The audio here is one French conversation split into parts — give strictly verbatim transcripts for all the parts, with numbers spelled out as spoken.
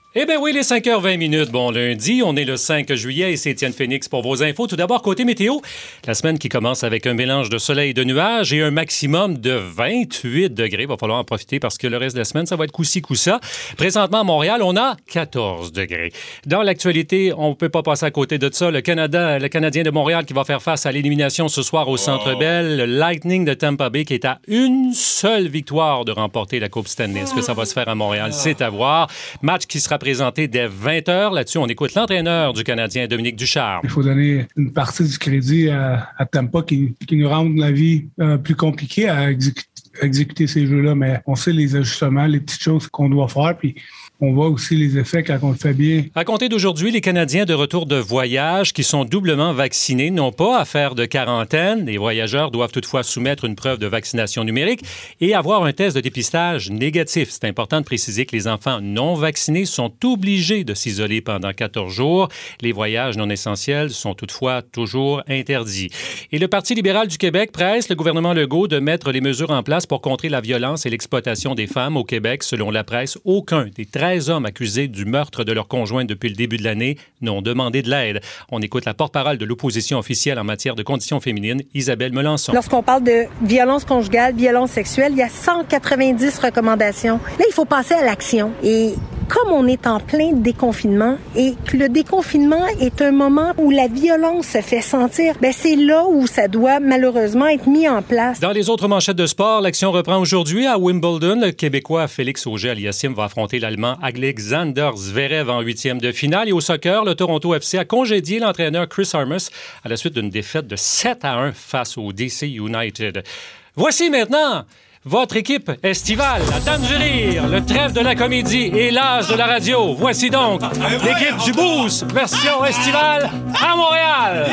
Eh bien oui, les cinq heures vingt minutes. Bon lundi, on est le cinq juillet et c'est Étienne Phoenix pour vos infos. Tout d'abord, côté météo, la semaine qui commence avec un mélange de soleil et de nuages et un maximum de vingt-huit degrés. Il va falloir en profiter parce que le reste de la semaine, ça va être coup-ci, coup-ça. Présentement, à Montréal, on a quatorze degrés. Dans l'actualité, on ne peut pas passer à côté de ça. Le Canada, le Canadien de Montréal qui va faire face à l'élimination ce soir au Centre Bell. Le Lightning de Tampa Bay qui est à une seule victoire de remporter la Coupe Stanley. Est-ce que ça va se faire à Montréal? C'est à voir. Match qui sera présenté dès vingt heures. Là-dessus, on écoute l'entraîneur du Canadien, Dominique Ducharme. Il faut donner une partie du crédit à, à Tampa qui, qui nous rend la vie euh, plus compliquée à exécuter, exécuter ces jeux-là. Mais on sait les ajustements, les petites choses qu'on doit faire, puis on voit aussi les effets quand on le fait bien. À compter d'aujourd'hui, les Canadiens de retour de voyage qui sont doublement vaccinés n'ont pas à faire de quarantaine. Les voyageurs doivent toutefois soumettre une preuve de vaccination numérique et avoir un test de dépistage négatif. C'est important de préciser que les enfants non vaccinés sont obligés de s'isoler pendant quatorze jours. Les voyages non essentiels sont toutefois toujours interdits. Et le Parti libéral du Québec presse le gouvernement Legault de mettre les mesures en place pour contrer la violence et l'exploitation des femmes au Québec. Selon la presse, aucun des treize hommes accusés du meurtre de leur conjointe depuis le début de l'année n'ont demandé de l'aide. On écoute la porte-parole de l'opposition officielle en matière de conditions féminines, Isabelle Melançon. Lorsqu'on parle de violence conjugale, violence sexuelle, il y a cent quatre-vingt-dix recommandations. Là, il faut passer à l'action. Et comme on est en plein déconfinement et que le déconfinement est un moment où la violence se fait sentir, ben c'est là où ça doit malheureusement être mis en place. Dans les autres manchettes de sport, l'action reprend aujourd'hui à Wimbledon. Le Québécois Félix Auger-Aliassime va affronter l'Allemand Alexander Zverev en huitième de finale. Et au soccer, le Toronto F C a congédié l'entraîneur Chris Armas à la suite d'une défaite de sept à un face au D C United. Voici maintenant votre équipe estivale, la Dame du Rire, le trèfle de la comédie et l'as de la radio. Voici donc l'équipe du Boost, version estivale à Montréal.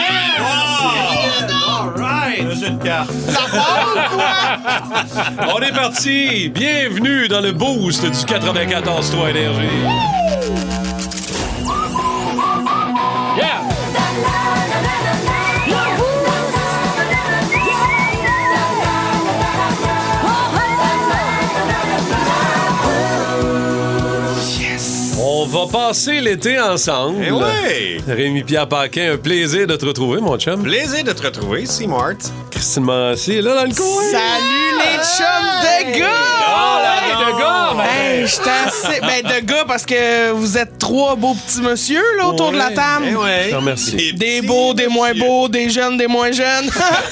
All right. Ça part, quoi? On est parti. Bienvenue dans le Boost du quatre-vingt-quatorze trois Énergie. Yeah! On va passer l'été ensemble. Eh oui! Rémi-Pierre Paquin, un plaisir de te retrouver, mon chum. Plaisir de te retrouver, C-Mart. Christine Mancé, là, dans le coin. Salut les chums de gars! Oh, là, de gars! Ben, Hey, j'étais assez... Ben, de gars, parce que vous êtes trois beaux petits monsieur, là, autour Ouais. de la table. Eh ouais. Je te remercie. Des beaux, des moins beaux, des jeunes, des moins jeunes.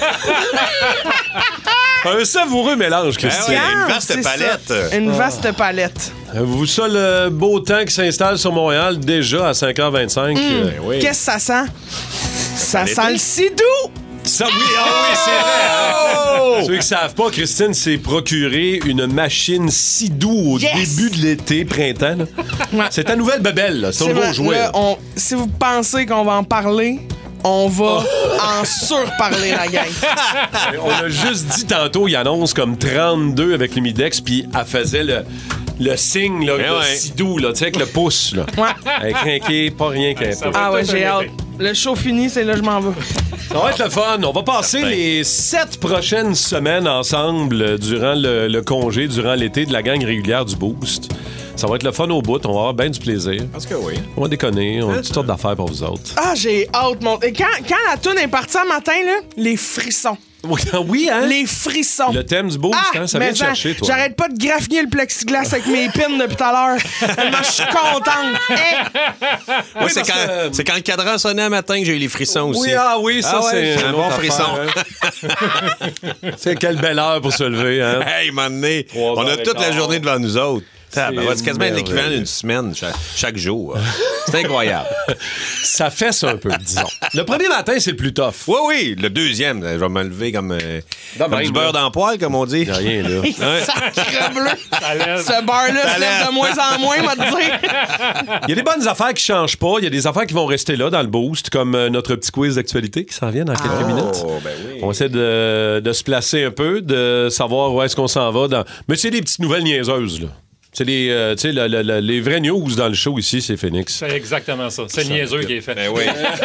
Un savoureux mélange, Ben Christine. ouais, une vaste C'est ça. palette. Une vaste palette. Vous ça, le beau temps qui s'installe sur Montréal, déjà à cinq heures vingt-cinq. euh, oui. Qu'est-ce que ça sent? Ça l'été. sent le sidou! Ça, oui, ah oui, c'est vrai. Ceux qui ne savent pas, Christine s'est procuré une machine Sidou au Yes! début de l'été, printemps. là. Ouais. C'est ta nouvelle bebelle, là. C'est un C'est nouveau vrai, jouet. là, là. on- si vous pensez qu'on va en parler, on va en surparler, la gang. On a juste dit tantôt, il annonce comme trente-deux avec l'Humidex, puis elle faisait le, le signe là, Eh de ouais. Sidou, là, tu sais, avec le pouce. Là. Ouais. Elle est crinquée, pas rien qu'un pouce. Ah ouais, j'ai hâte. Le show fini, c'est là que je m'en vais. Ça va être le fun. On va passer les sept prochaines semaines ensemble euh, durant le, le congé, durant l'été de la gang régulière du Boost. Ça va être le fun au bout. On va avoir bien du plaisir. Parce que oui. On va déconner. On a toutes sortes d'affaires pour vous autres. Ah, j'ai hâte, mon... Et quand, quand la toune est partie un matin, là, les frissons. Oui, oui, hein? Les frissons. Le thème du Boost, Ah, hein? Ça vient mais te chercher, toi. J'arrête pas de graffiner le plexiglas avec mes pins depuis tout à l'heure. Tellement je suis contente. Eh, Moi, c'est parce quand, que- c'est quand le cadran sonnait un matin que j'ai eu les frissons aussi. Oui, ah oui, ça, Ah ouais, c'est un une bon autre frisson. affaire, hein? C'est quelle belle heure pour se lever, hein? Hey, man, donné, Trois on a heures et toute la quart. journée devant nous autres. Ah, ben, c'est quasiment merveilleux. l'équivalent d'une semaine chaque, chaque jour. C'est incroyable. Ça fesse un peu, disons. Le premier matin, c'est le plus tough. Oui, oui, le deuxième, je vais me lever comme, euh, comme même, du là. beurre dans le poêle, comme on dit. Il y a rien, là. sacre bleu. Ce beurre-là se lève de moins en moins, m'a dire. Il y a des bonnes affaires qui changent pas. Il y a des affaires qui vont rester là dans le boost, comme euh, notre petit quiz d'actualité qui s'en vient dans quelques minutes. Oh, ben oui. On essaie de, de se placer un peu, de savoir où est-ce qu'on s'en va. Dans... Mais c'est des petites nouvelles niaiseuses, là. C'est les, euh, tu sais, le, le, le, les vrais news dans le show ici, c'est Phoenix. C'est exactement ça. C'est niaiseux qui est fait. Ben oui.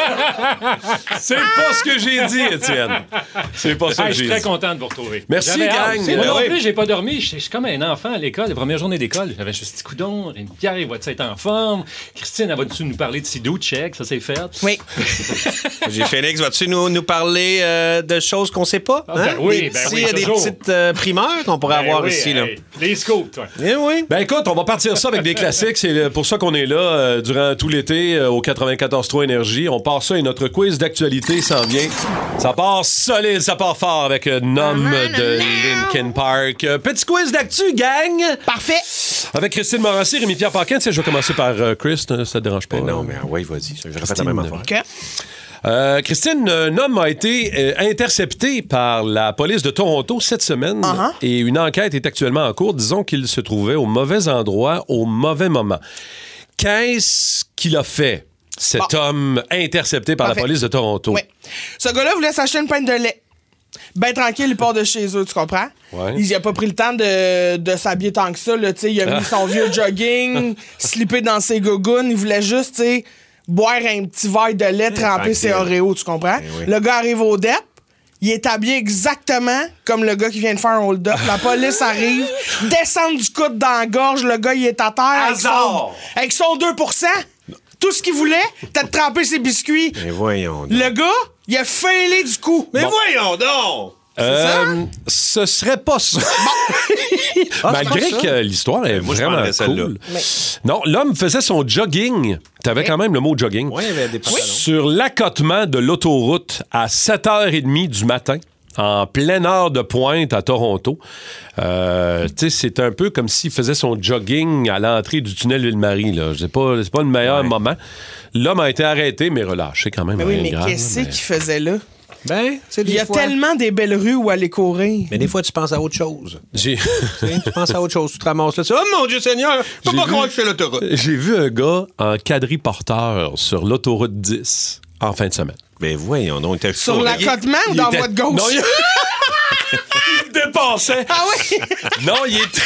C'est pas ce que j'ai dit, Étienne. C'est pas ça Hey, que je j'ai suis très dit. content de vous retrouver. Merci, J'avais hâte. gang. Moi Ben non oui. plus, j'ai pas dormi. Je suis comme un enfant à l'école, les premières journées d'école. J'avais juste dit, coudon, Rémi-Pierre, il va-tu être en forme? Christine, elle va-tu nous parler de Sidou? Check, ça c'est fait. Oui. J'ai Phoenix, vas-tu nous, nous parler euh, de choses qu'on sait pas? Ah, ben oui, des ben petits, oui, euh, des toujours. petites euh, primeurs qu'on pourrait Ben avoir oui, ici. Là. hey, les scoops, toi. Eh oui. Ben écoute, on va partir ça avec des classiques. C'est pour ça qu'on est là euh, durant tout l'été euh, au quatre-vingt-quatorze trois Énergie. On part ça et notre quiz d'actualité s'en vient. Ça part solide, ça part fort avec un homme de Linkin Park. Euh, petit quiz d'actu, gang! Parfait. Avec Christine Morancy, Rémi-Pierre Paquin. Tu sais, je vais commencer par euh, Chris, hein, ça te dérange pas? Ben non, euh? mais oui, vas-y. Je répète la même affaire. OK. Euh, Christine, un homme a été euh, intercepté par la police de Toronto cette semaine Uh-huh. et une enquête est actuellement en cours. Disons qu'il se trouvait au mauvais endroit au mauvais moment. Qu'est-ce qu'il a fait, cet Bon. homme intercepté par Parfait. la police de Toronto? Oui. Ce gars-là voulait s'acheter une pinte de lait. Ben tranquille, il part de chez eux, tu comprends? Ouais. Il a pas pris le temps de, de s'habiller tant que ça. Là, tu sais, il a mis son vieux jogging, slippé dans ses gougounes. Il voulait juste tu sais, boire un petit verre de lait, tremper ses Oreos, tu comprends? oui. Le gars arrive au D E P. Il est habillé exactement comme le gars qui vient de faire un hold-up. La police arrive, descend du coude dans la gorge. Le gars, il est à terre avec son, Hasard! avec son deux pour cent. Tout ce qu'il voulait, c'était de tremper ses biscuits. Mais voyons donc. Le gars, il a failé du coup. Mais voyons donc! Euh, ce serait pas ça. Malgré c'est pas ça. que l'histoire est moi, je vraiment prendrais celle-là. cool. Non, l'homme faisait son jogging. T'avais quand même le mot jogging. Oui, il y avait des pantalons. Sur l'accotement de l'autoroute à sept heures trente du matin, en pleine heure de pointe à Toronto. Euh, tu sais, c'est un peu comme s'il faisait son jogging à l'entrée du tunnel Ville-Marie. Là. C'est pas, c'est pas le meilleur Ouais. moment. L'homme a été arrêté, mais relâché quand même. Mais oui, rien de mais grave, qu'est-ce mais- qu'il faisait là? Ben, c'est Il y a tellement des belles rues où aller courir. Mais des fois, tu penses à autre chose. J'ai... Tu sais, tu penses à autre chose. Tu te ramasses là. Tu dis, oh mon Dieu Seigneur, je peux J'ai pas vu- croire que je fais l'autoroute. J'ai vu un gars en quadriporteur sur l'autoroute dix en fin de semaine. Ben voyons donc. il était Sur chaud. l'accotement ou il dans la était- voie de gauche? Non, il... il dépassait. Ah oui? Non, il était...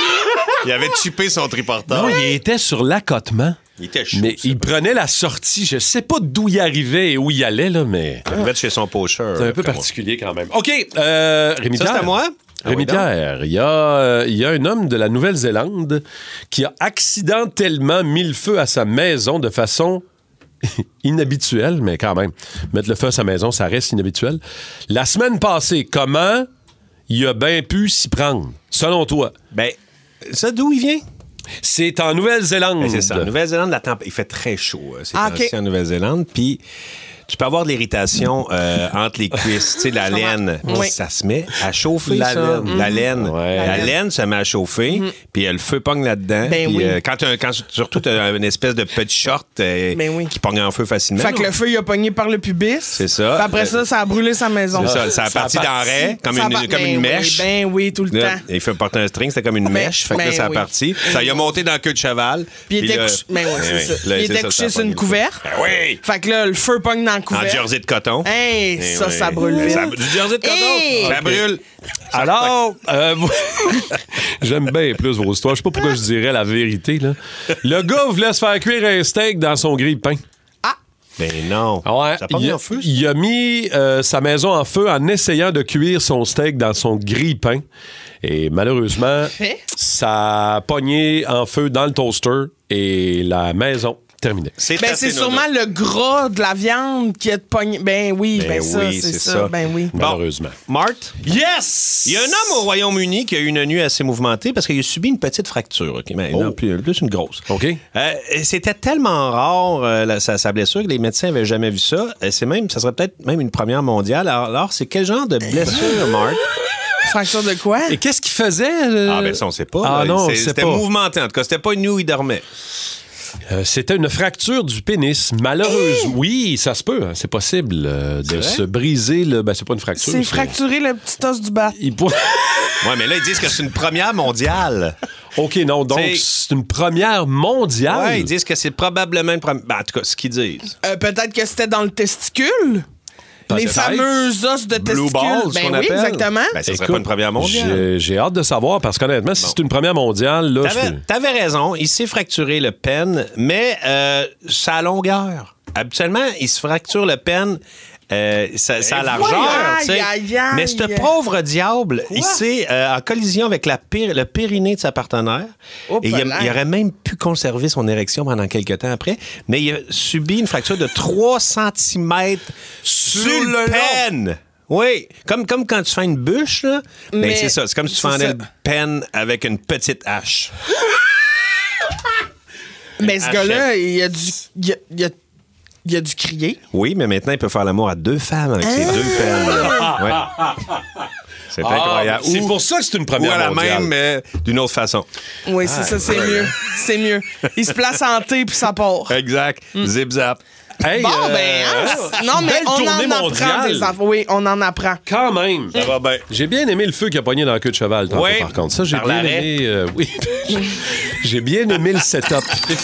Il avait chippé son triporteur. non, il était sur l'accotement. Il était chaud. Mais ça. il prenait la sortie. Je sais pas d'où il arrivait et où il allait, là, mais Il devait être chez son pocheur. c'est un peu après moi. particulier quand même. OK, euh, Rémi Ça, Pierre. c'est à moi? Ah Rémi oui, donc. Pierre, il y, a, euh, il y a un homme de la Nouvelle-Zélande qui a accidentellement mis le feu à sa maison de façon inhabituelle, mais quand même. Mettre le feu à sa maison, ça reste inhabituel. La semaine passée, comment il a bien pu s'y prendre, selon toi? Ben, ça, d'où il vient? C'est en Nouvelle-Zélande. Ben, c'est ça. En Nouvelle-Zélande, la temp- il fait très chaud. euh, C'est Ah, temps-ci ok. en Nouvelle-Zélande. Puis, tu peux avoir de l'irritation euh, entre les cuisses. Tu sais, la laine, Oui. ça se met à chauffer, La ça. laine. La laine. Ouais. La La laine. laine. se met à chauffer, puis euh, le feu pogne là-dedans. Ben puis, oui. euh, quand, t'as un- quand surtout, tu as une espèce de petit short euh, Ben oui. qui pogne en feu facilement. Fait que le feu, il a pogné par le pubis. C'est ça. Puis après ça, ça a brûlé sa maison. C'est ça, ça a Ça a parti parti. d'en raie, comme, Ça une, va- comme ben une oui, mèche. Ben oui, tout le Là, temps. il fait porter un string, c'était comme une Ben- mèche. Fait que là, ben ça a oui. parti. Ça y a monté dans la queue de cheval. Puis il était là- couché, ben oui, c'est Ben ça. oui. Là, Il c'est était ça, couché ça a sur une pogné le feu. couverte. Ben oui! Fait que là, le feu pogne dans le En couvert. jersey de coton. Hey, Eh ça, oui. ça brûle vite. Ça- Du jersey de coton. Hey! Ça brûle. Alors, euh, j'aime bien plus vos histoires. Je sais pas pourquoi je dirais la vérité. Là. Le gars voulait se faire cuire un steak dans son grille-pain. Ben non. Ouais, Ça pogne il, a, en feu, ça? il a mis euh, sa maison en feu en essayant de cuire son steak dans son grille-pain. Et malheureusement, Fait? ça a pogné en feu dans le toaster et la maison terminée. C'est Ben, assez c'est nono. sûrement le gras de la viande qui est pogné. Ben oui, ben, Ben ça, oui, c'est c'est ça. ça. Ben oui. Malheureusement. Marthe? Yes! Il y a un homme au Royaume-Uni qui a eu une nuit assez mouvementée parce qu'il a subi une petite fracture. OK? Ben, Oh. non, plus, plus une grosse. OK. Euh, c'était tellement rare, euh, la- sa, sa blessure, que les médecins n'avaient jamais vu ça. Euh, c'est même, ça serait peut-être même une première mondiale. Alors, alors, c'est quel genre de blessure, Marthe? Fracture de quoi? Et qu'est-ce qu'il faisait? euh? Ah, ben ça, on sait pas. Ah là. non, on C'est- sait C'était pas. mouvementé, en tout cas. C'était pas une nuit où il dormait. Euh, c'était une fracture du pénis. Malheureuse. Oui, ça se peut. hein, C'est possible euh, de vrai? se briser. Le... Ben, c'est pas une fracture. C'est fracturer le petit os du bas. Il pour- Ouais, mais là, ils disent que c'est une première mondiale. OK, non. Donc, C'est- c'est une première mondiale. Ouais, ils disent que c'est probablement une première. Ben, en tout cas, ce qu'ils disent. Euh, peut-être que c'était dans le testicule. Les fameux os de Blue testicules. balls, ben qu'on oui, appelle. exactement. Ben, ça serait Écoute, pas une première mondiale. J'ai, j'ai hâte de savoir, parce qu'honnêtement, si Bon. c'est une première mondiale, là, T'avais, je... t'avais raison, il s'est fracturé le pen, mais euh, ça a longueur. Habituellement, il se fracture le pen. Euh, ça, ça a largeur, Aïe, tu sais. aïe, aïe. Mais ce pauvre diable, il s'est euh, en collision avec la pér- le périnée de sa partenaire. Oh, et il, a- palais. il aurait même pu conserver son érection pendant quelques temps après, mais il a subi une fracture de trois centimètres sur le pen. Oui, comme, comme quand tu fais une bûche, là. Ben, Mais c'est ça. C'est comme si tu c'est fendais ça. le pen avec une petite hache. Mais ce Achète. gars-là, il a dû, il a, il a, il a dû crier. Oui, mais maintenant, il peut faire l'amour à deux femmes avec ses deux pennes. Ouais. C'est incroyable. C'est Ou- pour ça que c'est une Ou première à la mondiale. même, mais d'une autre façon. Oui, c'est ça, c'est mieux. C'est mieux. Il se place en T puis ça part. Exact. Zip-zap. Hey, Bon, euh, ben, hein, non, mais belle on tournée en apprend mondiale. des affaires. Oui, on en apprend. Quand même. Ça va bien. J'ai bien aimé le feu qui a pogné dans la queue de cheval, tantôt, Oui, par contre. Ça, j'ai par bien l'arrêt. aimé. euh, oui. J'ai bien aimé le setup.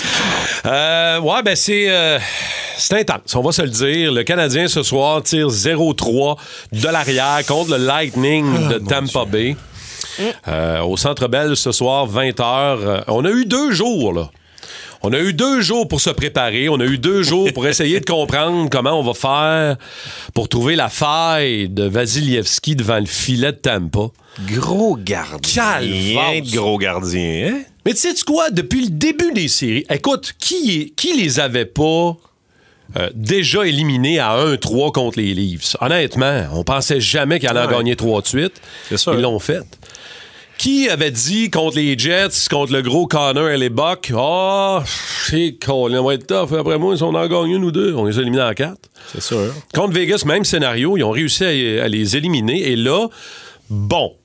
Euh, ouais, ben, c'est. euh, c'est intense, on va se le dire. Le Canadien, ce soir, tire zéro trois de l'arrière contre le Lightning de Tampa Bay. Euh, au Centre Bell, ce soir, vingt heures. Euh, on a eu deux jours, là. On a eu deux jours pour se préparer. On a eu deux jours pour essayer de comprendre comment on va faire pour trouver la faille de Vasilevski devant le filet de Tampa. Gros gardien. Calvaire. de gros gardien, hein? Mais tu sais quoi? Depuis le début des séries, écoute, qui, est- qui les avait pas euh, déjà éliminés à un trois contre les Leafs? Honnêtement, on pensait jamais qu'ils allaient en Ouais. gagner trois de suite. C'est sûr. Ils l'ont fait. Qui avait dit contre les Jets, contre le gros Connor et les Bucks, ah, oh, c'est cool, on va être tough. Après moi, ils sont en gagnés, nous deux. On les a éliminés en quatre. C'est sûr. Contre Vegas, même scénario, ils ont réussi à, à les éliminer. Et là, bon,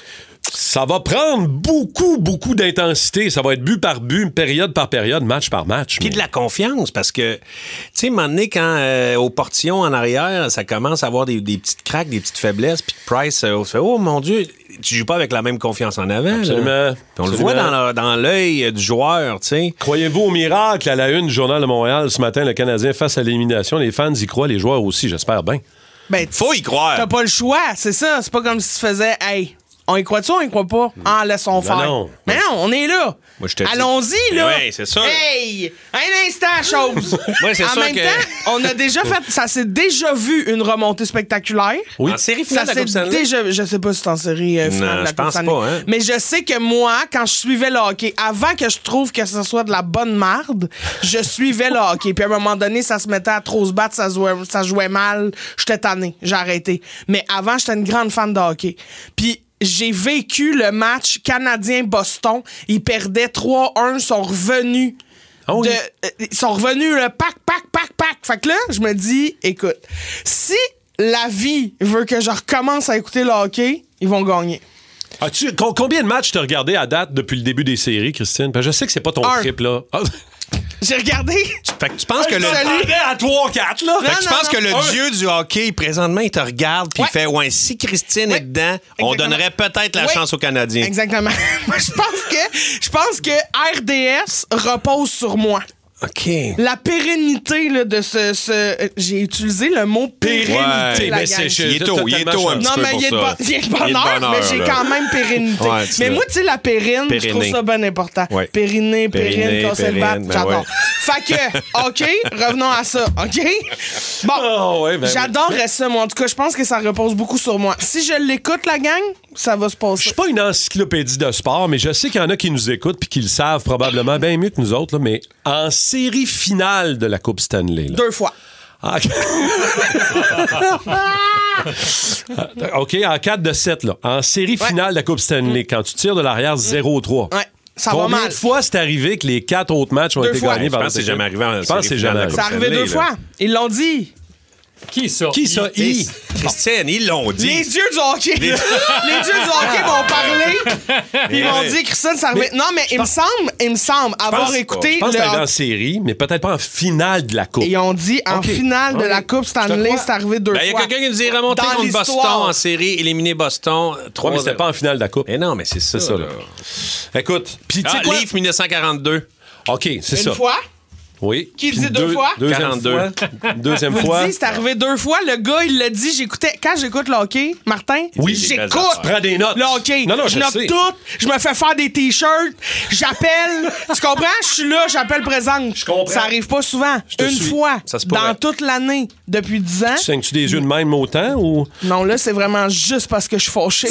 ça va prendre beaucoup, beaucoup d'intensité. Ça va être but par but, période par période, match par match. Puis mais- de la confiance, parce que, tu sais, à un moment donné, quand euh, au portillon en arrière, ça commence à avoir des, des petites craques, des petites faiblesses, puis Price euh, fait « Oh mon Dieu, tu joues pas avec la même confiance en avant. » Absolument. là. Puis on le Absolument. voit dans, le- dans l'œil du joueur, tu sais. Croyez-vous au miracle à la une du Journal de Montréal ce matin, le Canadien face à l'élimination? Les fans y croient, les joueurs aussi, j'espère bien. Ben, Faut y croire. t'as pas le choix, c'est ça. C'est pas comme si tu faisais, hey, on y croit-tu ou on y croit pas? Ah, laissons faire. non. Mais non, on est là. Moi, je te dis- Allons-y, Mais là. ouais, c'est sûr. Hey, un instant, chose. Ouais, c'est en sûr même que- temps, on a déjà fait, ça s'est déjà vu une remontée spectaculaire. Oui. En série Ça finale de la s'est Coupe Stanley? déjà, je sais pas si c'est en série euh, finale Non, de la je Coupe pense Stanley. pas, hein. Mais je sais que moi, quand je suivais le hockey, avant que je trouve que ce soit de la bonne marde, je suivais le hockey. Puis à un moment donné, ça se mettait à trop se battre, ça jouait, ça jouait mal. J'étais tanné, j'ai arrêté. Mais avant, j'étais une grande fan de hockey. Puis j'ai vécu le match Canadien-Boston. Ils perdaient trois un, sont revenus. Ah oui. de- euh, ils sont revenus le pack, pack, pack, pack. Fait que là, je me dis, écoute, si la vie veut que je recommence à écouter le hockey, ils vont gagner. As-tu, com- combien de matchs t'as regardé à date depuis le début des séries, Christine? Parce que je sais que c'est pas ton Un. trip, là. Ah. J'ai regardé. Fait que tu penses que le... Salut. à trois quatre, là. Fait que tu Non, penses non, que le non. dieu du hockey, présentement, il te regarde puis il Ouais. fait « Ouais, si Christine Ouais. est dedans, on Exactement. donnerait peut-être la Oui. chance aux Canadiens. » Exactement. Moi, je pense que je pense que R D S repose sur moi. OK. La pérennité là, de ce, ce- euh, j'ai utilisé le mot pérennité. Ouais, la mais gang. c'est- Il est tôt, il est tôt un petit Non, peu mais pour il y a de ça. bon- il y a de Il y a de bonheur, bonheur, mais j'ai là. quand même pérennité. Ouais, tu mais l'as. moi, tu sais, la périne, je trouve Périnné. ça bien important. Ouais. Périnné, Périnné, périne, casser le bat, périne, ben j'adore. ouais. Fait que, OK, revenons à ça, OK? Bon, Ah ouais, ben, j'adorerais ça, moi. En tout cas, je pense que ça repose beaucoup sur moi. Si je l'écoute, la gang, ça va se Je passer. suis pas une encyclopédie de sport, mais je sais qu'il y en a qui nous écoutent puis qui le savent probablement bien mieux que nous autres, là, mais en série finale de la Coupe Stanley, là. Deux fois. Ah, OK, en quatre de sept, là. En série Ouais. finale de la Coupe Stanley, quand tu tires de l'arrière zéro trois. Ouais, ça va Combien mal. de fois c'est arrivé que les quatre autres matchs ont Deux été fois. gagnés Je par pense que c'est l'autre jamais équipe? arrivé en Je pense que série c'est finale de jamais la C'est Coupe arrivé deux Stanley, là. fois. Ils l'ont dit. Qui ça? Qui ça? I? Christine, ils l'ont dit. Les dieux du hockey. Les, dieux du hockey m'ont parlé. Puis ils m'ont dit, Christine, ça arrivait. Non, mais il me semble, il me semble avoir pense écouté Je pense que c'est arrivé en le. série, mais peut-être pas en finale de la Coupe. Et ils ont dit, en Ok. finale de Ok. la Coupe Stanley, crois. c'est arrivé deux Ben, il y a fois. quelqu'un qui nous dit remonter Dans contre l'histoire. Boston en série, éliminer Boston. Ouais, trois mais c'était pas en finale de la Coupe. Mais non, mais c'est ça. C'est ça, là. là. Écoute, puis tu sais Ah, quoi? Leaf dix-neuf cent quarante-deux. OK, c'est Une ça. fois. Oui. Qui Puis dit deux fois? Deuxième quarante-deux. fois. Deuxième Je vous fois. le dis, c'est arrivé deux fois. Le gars, il l'a dit. J'écoutais. Quand j'écoute le hockey, Martin, Oui, j'écoute. Prends des notes. Le hockey. Non, non, je je note sais. tout. Je me fais faire des t-shirts. J'appelle. Tu comprends? Je suis là, j'appelle présente. Je comprends. Ça arrive pas souvent. te Une suis. fois. Ça se pourrait. Dans toute l'année. Depuis dix ans. Tu saignes-tu des yeux de même autant ou. Non, là, c'est vraiment juste parce que je suis fâché.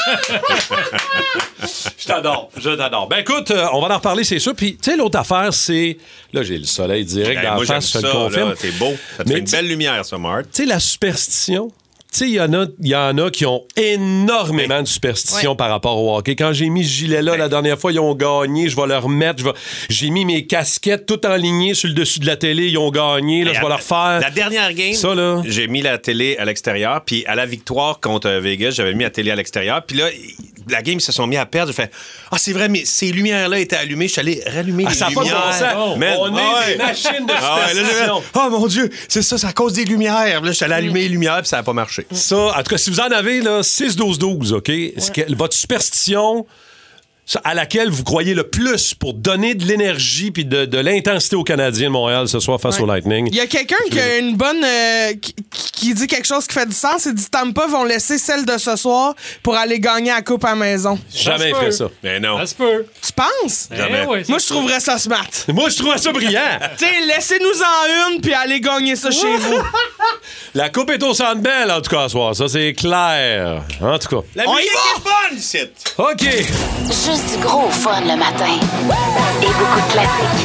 Je t'adore, je t'adore. Ben écoute, euh, on va en reparler, c'est sûr. Puis, tu sais, l'autre affaire, c'est. Là, j'ai le soleil direct Hey, dans moi, la face, j'aime je te ça, le confirme. là, c'est beau. Ça te Mais fait une tu- belle lumière, ça, Marthe. Tu sais, la superstition. Tu sais, il y en a, il y en a qui ont énormément de superstitions Ouais. par rapport au hockey. Quand j'ai mis ce gilet-là la dernière fois, ils ont gagné. Je vais leur remettre. je vais- J'ai mis mes casquettes toutes enlignées sur le dessus de la télé. Ils ont gagné. Là, je vais leur faire. La dernière game, Ça, là. j'ai mis la télé à l'extérieur. Puis à la victoire contre Vegas, j'avais mis la télé à l'extérieur. Puis là, la game, ils se sont mis à perdre. J'ai fait « Ah, c'est vrai, mais ces lumières-là étaient allumées. Je suis allé rallumer Ah, les ça a pas de lumières. bon sens. Man, On est ah des ouais. machines de Ah ouais, là, j'ai fait, superstition. oh mon Dieu, c'est ça, c'est à cause des lumières. Puis là, je suis allé allumer les lumières, puis ça n'a pas marché. Ça, en tout cas, si vous en avez, là, six douze douze, OK? C'est que- votre superstition ça, à laquelle vous croyez le plus pour donner de l'énergie puis de, de l'intensité aux Canadiens de Montréal ce soir face Ouais. au Lightning. Il y a quelqu'un qui a une bonne. euh, qui, qui dit quelque chose qui fait du sens. Il dit Tampa vont laisser celle de ce soir pour aller gagner la coupe à la maison. Jamais se fait peut. ça. Mais non. Ça se peut. Tu penses? Jamais. Eh ouais, ça Moi, se je peut. trouverais ça smart. Moi, je trouvais ça brillant. Tu sais, laissez-nous-en une puis allez gagner ça chez vous. La coupe est au Centre Bell, en tout cas, ce soir. Ça, c'est clair. En tout cas. La On musique y va! est bonne, ici. OK. Juste du gros fun le matin. Et beaucoup de classiques.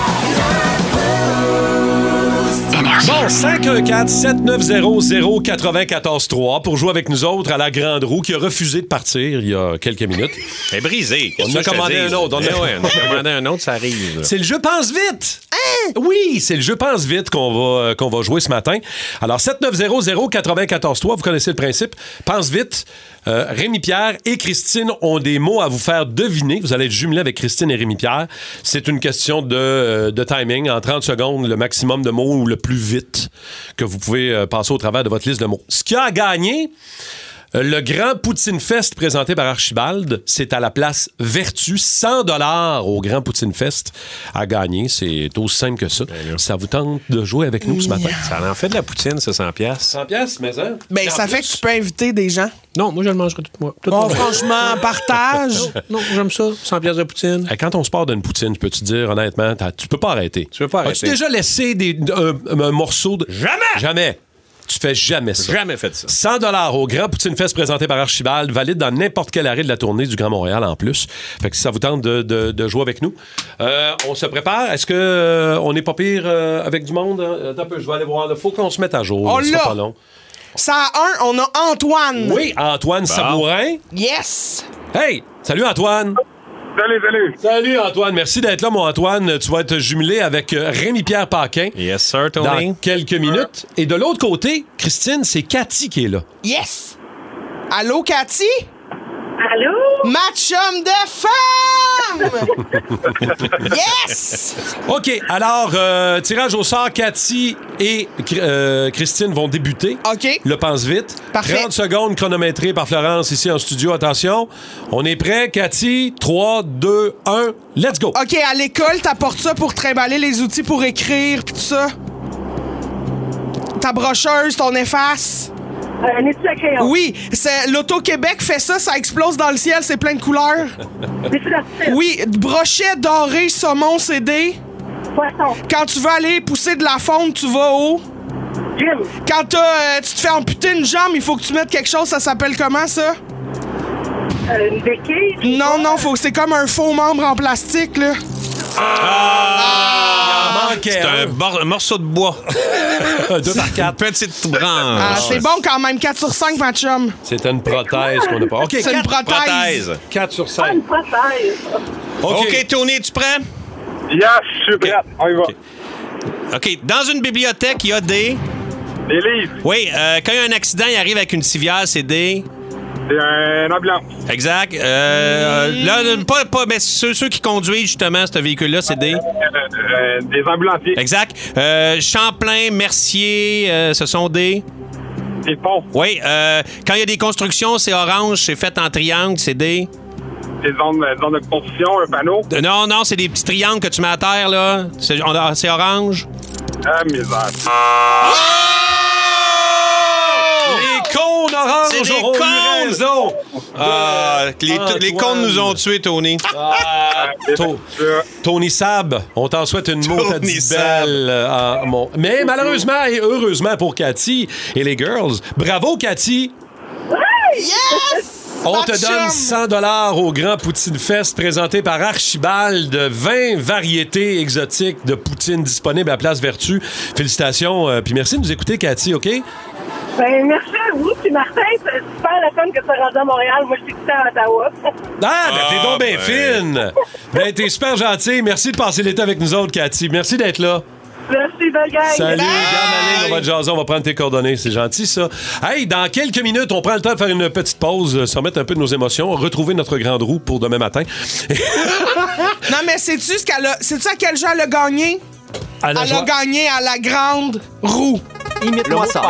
Énergie. Bon, cinq un quatre sept neuf zéro zéro neuf quatre trois pour jouer avec nous autres à la Grande Roue qui a refusé de partir il y a quelques minutes. Elle est brisée. On en a commandé un autre. On On a- a... Ouais, on a commandé un autre, ça arrive. là. C'est le jeu Pense vite. Oui, c'est le jeu Pense vite qu'on va, euh, qu'on va jouer ce matin. Alors, sept neuf zéro zéro neuf quatre trois, vous connaissez le principe. Pense vite. Euh, Rémi-Pierre et Christine ont des mots à vous faire deviner. Vous allez être jumelés avec Christine et Rémi-Pierre. C'est une question de, euh, de timing. En trente secondes, le maximum de mots ou le plus vite que vous pouvez euh, passer au travers de votre liste de mots. Ce qui a à gagner... Le Grand Poutine Fest présenté par Archibald, c'est à la place Vertu. cent dollars au Grand Poutine Fest à gagner. C'est aussi simple que ça. Ça vous tente de jouer avec nous ce matin? Ça en fait de la poutine, ça, cent piastres. cent piastres, mais hein? Ben, ça fait que tu peux inviter des gens. Non, moi, je le mangerai tout moi. Tout Bon, moi. franchement, partage. Non, j'aime ça. cent piastres de poutine. Hey, Quand on se part d'une poutine, peux-tu dire honnêtement, t'as- tu peux pas arrêter. Tu peux pas As-tu arrêter. déjà laissé des, un, un morceau de... Jamais! Jamais. Tu fais jamais ça. Jamais fait ça. cent dollars au Grand Poutine Fest présenté par Archibald, valide dans n'importe quel arrêt de la tournée du Grand Montréal en plus. Fait que si ça vous tente de, de- de jouer avec nous, euh, on se prépare. Est-ce que euh, on n'est pas pire euh, avec du monde? Attends un peu, je vais aller voir. Il faut qu'on se mette à jour. On C'est l'a. pas long. Ça a un, on a Antoine. Oui, Antoine Sabourin. Yes. Hey, salut Antoine. Salut, salut. Salut Antoine, merci d'être là, mon Antoine. Tu vas être jumelé avec euh, Rémi-Pierre Paquin. Yes, sir, Dans Tony. quelques minutes. Et de l'autre côté, Christine, c'est Cathy qui est là. Yes. Allô, Cathy? Allô? Ma chum de femme! Yes! OK, alors, euh, tirage au sort, Cathy et euh, Christine vont débuter. OK. Le pense vite. Parfait. trente secondes chronométrées par Florence ici en studio. Attention, on est prêt. Cathy, trois, deux, un, let's go. OK, à l'école, t'apportes ça pour trimballer les outils pour écrire pis tout ça? Ta brocheuse, ton efface? Un étui à crayon. Oui, c'est l'Auto-Québec fait ça, ça explose dans le ciel, c'est plein de couleurs. Des feux d'artifice. Oui, brochet doré, saumon, C D. Poisson. Quand tu veux aller pousser de la fonte, tu vas au... Gym. Quand t'as, euh, tu te fais amputer une jambe, il faut que tu mettes quelque chose, ça s'appelle comment, ça? Euh, une béquille. Non, non, faut, c'est comme un faux membre en plastique, là. Ah! manquait C'est un, un. bor- un morceau de bois. Deux par quatre. Petite branche. Ah, c'est bon quand même, quatre sur cinq, ma chum. C'était une prothèse qu'on n'a pas. OK, C'est une quatre, prothèse. Prothèse. quatre sur Ah, cinq. une prothèse. OK. OK, Tony, es-tu prêt? Yes, je suis prêt. On y va. OK. Dans une bibliothèque, il y a des... Des livres. Oui, euh, quand il y a un accident, il arrive avec une civière, c'est des... C'est un ambulance. Exact. Euh, là, pas, pas, mais ceux, ceux qui conduisent justement ce véhicule-là, c'est des... Euh, euh, des ambulanciers. Exact. Euh, Champlain, Mercier, euh, ce sont des... Des ponts. Oui, euh, quand il y a des constructions, c'est orange, c'est fait en triangle, c'est des... des zones, zones de construction, un panneau. Euh, Non, non, c'est des petits triangles que tu mets à terre, là. C'est, on a- c'est orange. Ah, misère. Les cônes oranges C'est des auront eu cônes! raison. Ah, les, Antoine. les cônes nous ont tués, Tony. Ah, To- Tony Sab, on t'en souhaite une Tony maudite Sab. belle. euh, en- mon- Mais malheureusement et heureusement pour Cathy et les girls, bravo Cathy! Yes! On te Ma donne chum! cent dollars au Grand Poutine Fest présenté par Archibald. vingt variétés exotiques de poutine disponibles à Place Vertu. Félicitations, euh, puis merci de nous écouter, Cathy, OK? Ben, merci à vous. Puis Martin, c'est super le fun que tu es rendu à Montréal. Moi, je t'écoutais à Ottawa. Ah, ben t'es Ah, donc bien ben. fine! Ben, t'es super gentil. Merci de passer l'été avec nous autres, Cathy. Merci d'être là. Merci, bye, gang. Salut, Bye! regarde ma ligne, on va te jaser, on va prendre tes coordonnées, c'est gentil ça. Hey, dans quelques minutes, on prend le temps de faire une petite pause, euh, se remettre un peu de nos émotions, retrouver notre grande roue pour demain matin. Non, mais sais-tu ce qu'elle a... Sais-tu à quel jeu elle a gagné? À la Elle joie- a gagné à la grande roue. Imite-moi ça.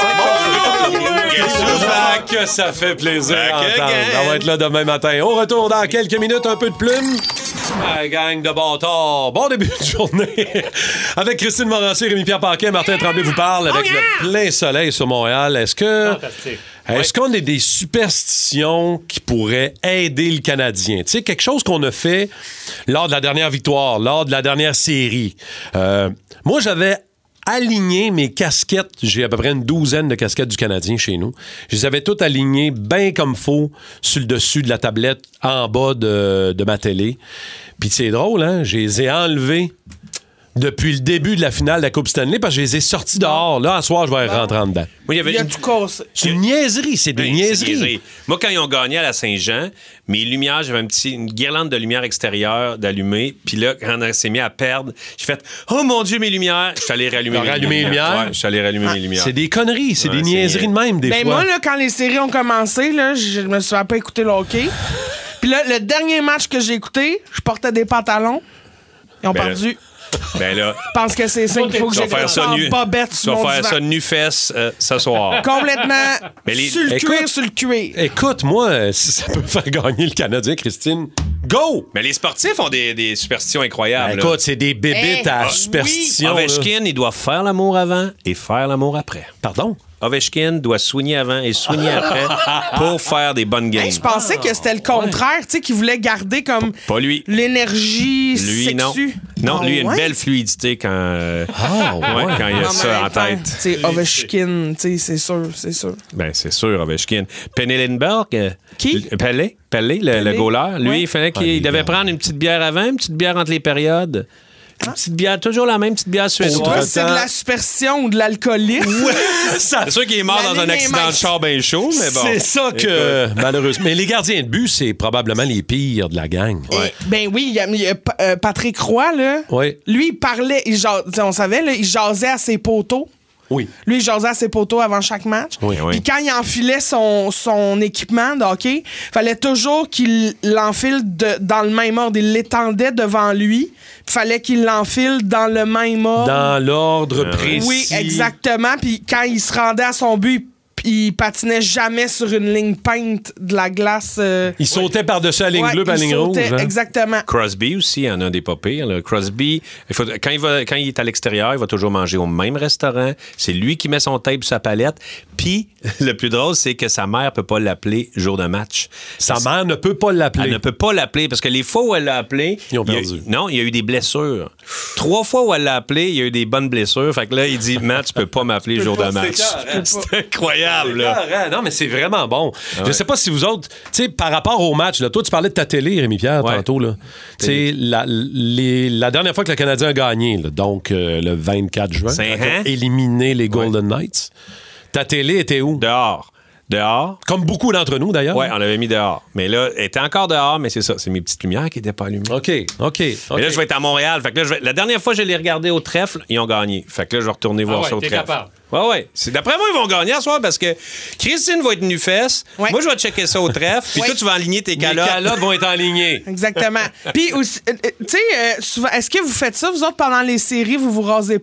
Ah, que ça fait plaisir Back d'entendre. again. On va être là demain matin. On retourne dans quelques minutes, un peu de plume. La gang de bâtards. Bon début de journée. Avec Christine Morancy, Rémi-Pierre Paquin, Martin Tremblay vous parle avec le plein soleil sur Montréal. Est-ce que... Fantastique. Est-ce qu'on a des superstitions qui pourraient aider le Canadien? Tu sais, quelque chose qu'on a fait lors de la dernière victoire, lors de la dernière série. Euh, moi, j'avais aligné mes casquettes. J'ai à peu près une douzaine de casquettes du Canadien chez nous. Je les avais toutes alignées bien comme faut sur le dessus de la tablette en bas de, de ma télé. Puis c'est drôle, hein? Je les ai enlevées depuis le début de la finale de la Coupe Stanley parce que je les ai sortis dehors. Là, ce soir, je vais rentrer en dedans. Moi, il y avait Il a une- tout cassé. C'est une niaiserie, c'est des Oui, c'est niaiseries. niaiserie. Moi, quand ils ont gagné à la Saint-Jean, mes lumières, j'avais un petit, une guirlande de lumière extérieure d'allumer. Puis là, quand on s'est mis à perdre, j'ai fait « Oh mon Dieu, mes lumières! » Je suis allé rallumer T'as mes rallumé les lumières? Ouais, je suis allé rallumer mes lumières. C'est des conneries, c'est Ouais, des c'est niaiseries de même, des Ben fois. moi, là, quand les séries ont commencé, là, je me suis pas écouté le hockey. Puis là, le dernier match que j'ai écouté, je portais des pantalons. Ils ont Ben, perdu. Ben là, Je pense que c'est ça qu'il faut que tu vas j'écoute faire ça en nu. bobette Tu sur vas mon faire divan. ça nu-fesse euh, ce soir. Complètement Mais les- sur le Écoute- cuir, sur le cuir. Écoute, moi, euh, si ça peut faire gagner le Canadien, Christine, go! Mais les sportifs ont des, des superstitions incroyables. Ben, là. écoute, c'est des bébites Eh, à ah, superstition. là. Ovechkin, il doit faire l'amour avant et faire l'amour après. Pardon? Ovechkin doit soigner avant et soigner après pour faire des bonnes games. Hey, je pensais que c'était le contraire, tu sais, qu'il voulait garder comme Pas lui. l'énergie Lui, non. sexue. Non, Ah, lui, il a une ouais? belle fluidité quand, euh, Ah, ouais, quand il a Non, mais ça en attends, tête. Tu sais, Ovechkin, tu sais, c'est sûr, c'est sûr. Ben, c'est sûr, Ovechkin. Penny Lindbergh. euh, Qui? le- Pelé, Pelé, le, le Pelé? goaler. Lui, Ouais. il fallait qu'il Ah, les devait gars. prendre une petite bière avant, une petite bière entre les périodes. Une petite bière, toujours la même petite bière Je sais pas suédoise. si c'est de la superstition ou de l'alcoolisme. Ça- C'est sûr qu'il est mort La dans un ligne est accident de mince. char bien chaud, mais bon. C'est ça que, malheureusement. Mais les gardiens de but, c'est probablement les pires de la gang. Et- Ben oui, il y a, il y a Pa- euh, Patrick Roy, là. Oui. Lui, il parlait, il jas- on savait, là, il jasait à ses poteaux. Oui. Lui, il jasait à ses poteaux avant chaque match. Oui, oui. Puis quand il enfilait son, son équipement de hockey, fallait toujours qu'il l'enfile de- dans le même ordre. Il l'étendait devant lui. Fallait qu'il l'enfile dans le même ordre. Dans l'ordre précis. Oui, exactement. Puis quand il se rendait à son but, il patinait jamais sur une ligne peinte de la glace. euh, Il sautait par-dessus la ligne ouais, bleue et la il ligne sautait, rouge. hein. Exactement. Crosby aussi en a des pas pires. là. Crosby, il faut, quand, il va, quand il est à l'extérieur, il va toujours manger au même restaurant. C'est lui qui met son tape sur sa palette. Puis, le plus drôle, c'est que sa mère peut pas l'appeler jour de match. Sa mère ne peut pas l'appeler. Elle ne peut pas l'appeler parce que les fois où elle l'a appelé, Ils ont il y a- perdu. non, il y a eu des blessures. Trois fois où elle l'a appelé, il y a eu des bonnes blessures. Fait que là, il dit, Matt, tu peux pas m'appeler jour de match. C'est incroyable, là. Ah, non, mais c'est vraiment bon. Je sais pas si vous autres, tu sais, par rapport au match, là, toi, tu parlais de ta télé, Rémi-Pierre, Ouais. tantôt. Là. Tu sais, la, les- la dernière fois que le Canadien a gagné, là, donc euh, le vingt-quatre juin, C'est, quand hein? on a éliminé les Golden Knights, ta télé était où? Dehors. Dehors. Comme beaucoup d'entre nous, d'ailleurs. Ouais, on l'avait mis dehors. Mais là, elle était encore dehors, mais c'est ça. C'est mes petites lumières qui n'étaient pas allumées. OK, OK. Mais là, je vais être à Montréal. Fait que là, je vais- La dernière fois que je l'ai regardé au trèfle, ils ont gagné. Fait que là, je vais retourner voir ouais, ça au t'es trèfle. capable. Ouais, ouais. C'est- D'après moi, ils vont gagner ce soir parce que Christine va être nu-fesse. Ouais. Moi, je vais checker ça au trèfle. Puis Ouais. toi, tu vas aligner tes Les calottes. calottes vont être alignés. Exactement. Puis aussi, euh, euh, tu sais, euh, souvent, est-ce que vous faites ça, vous autres, pendant les séries, vous vous rasez pas?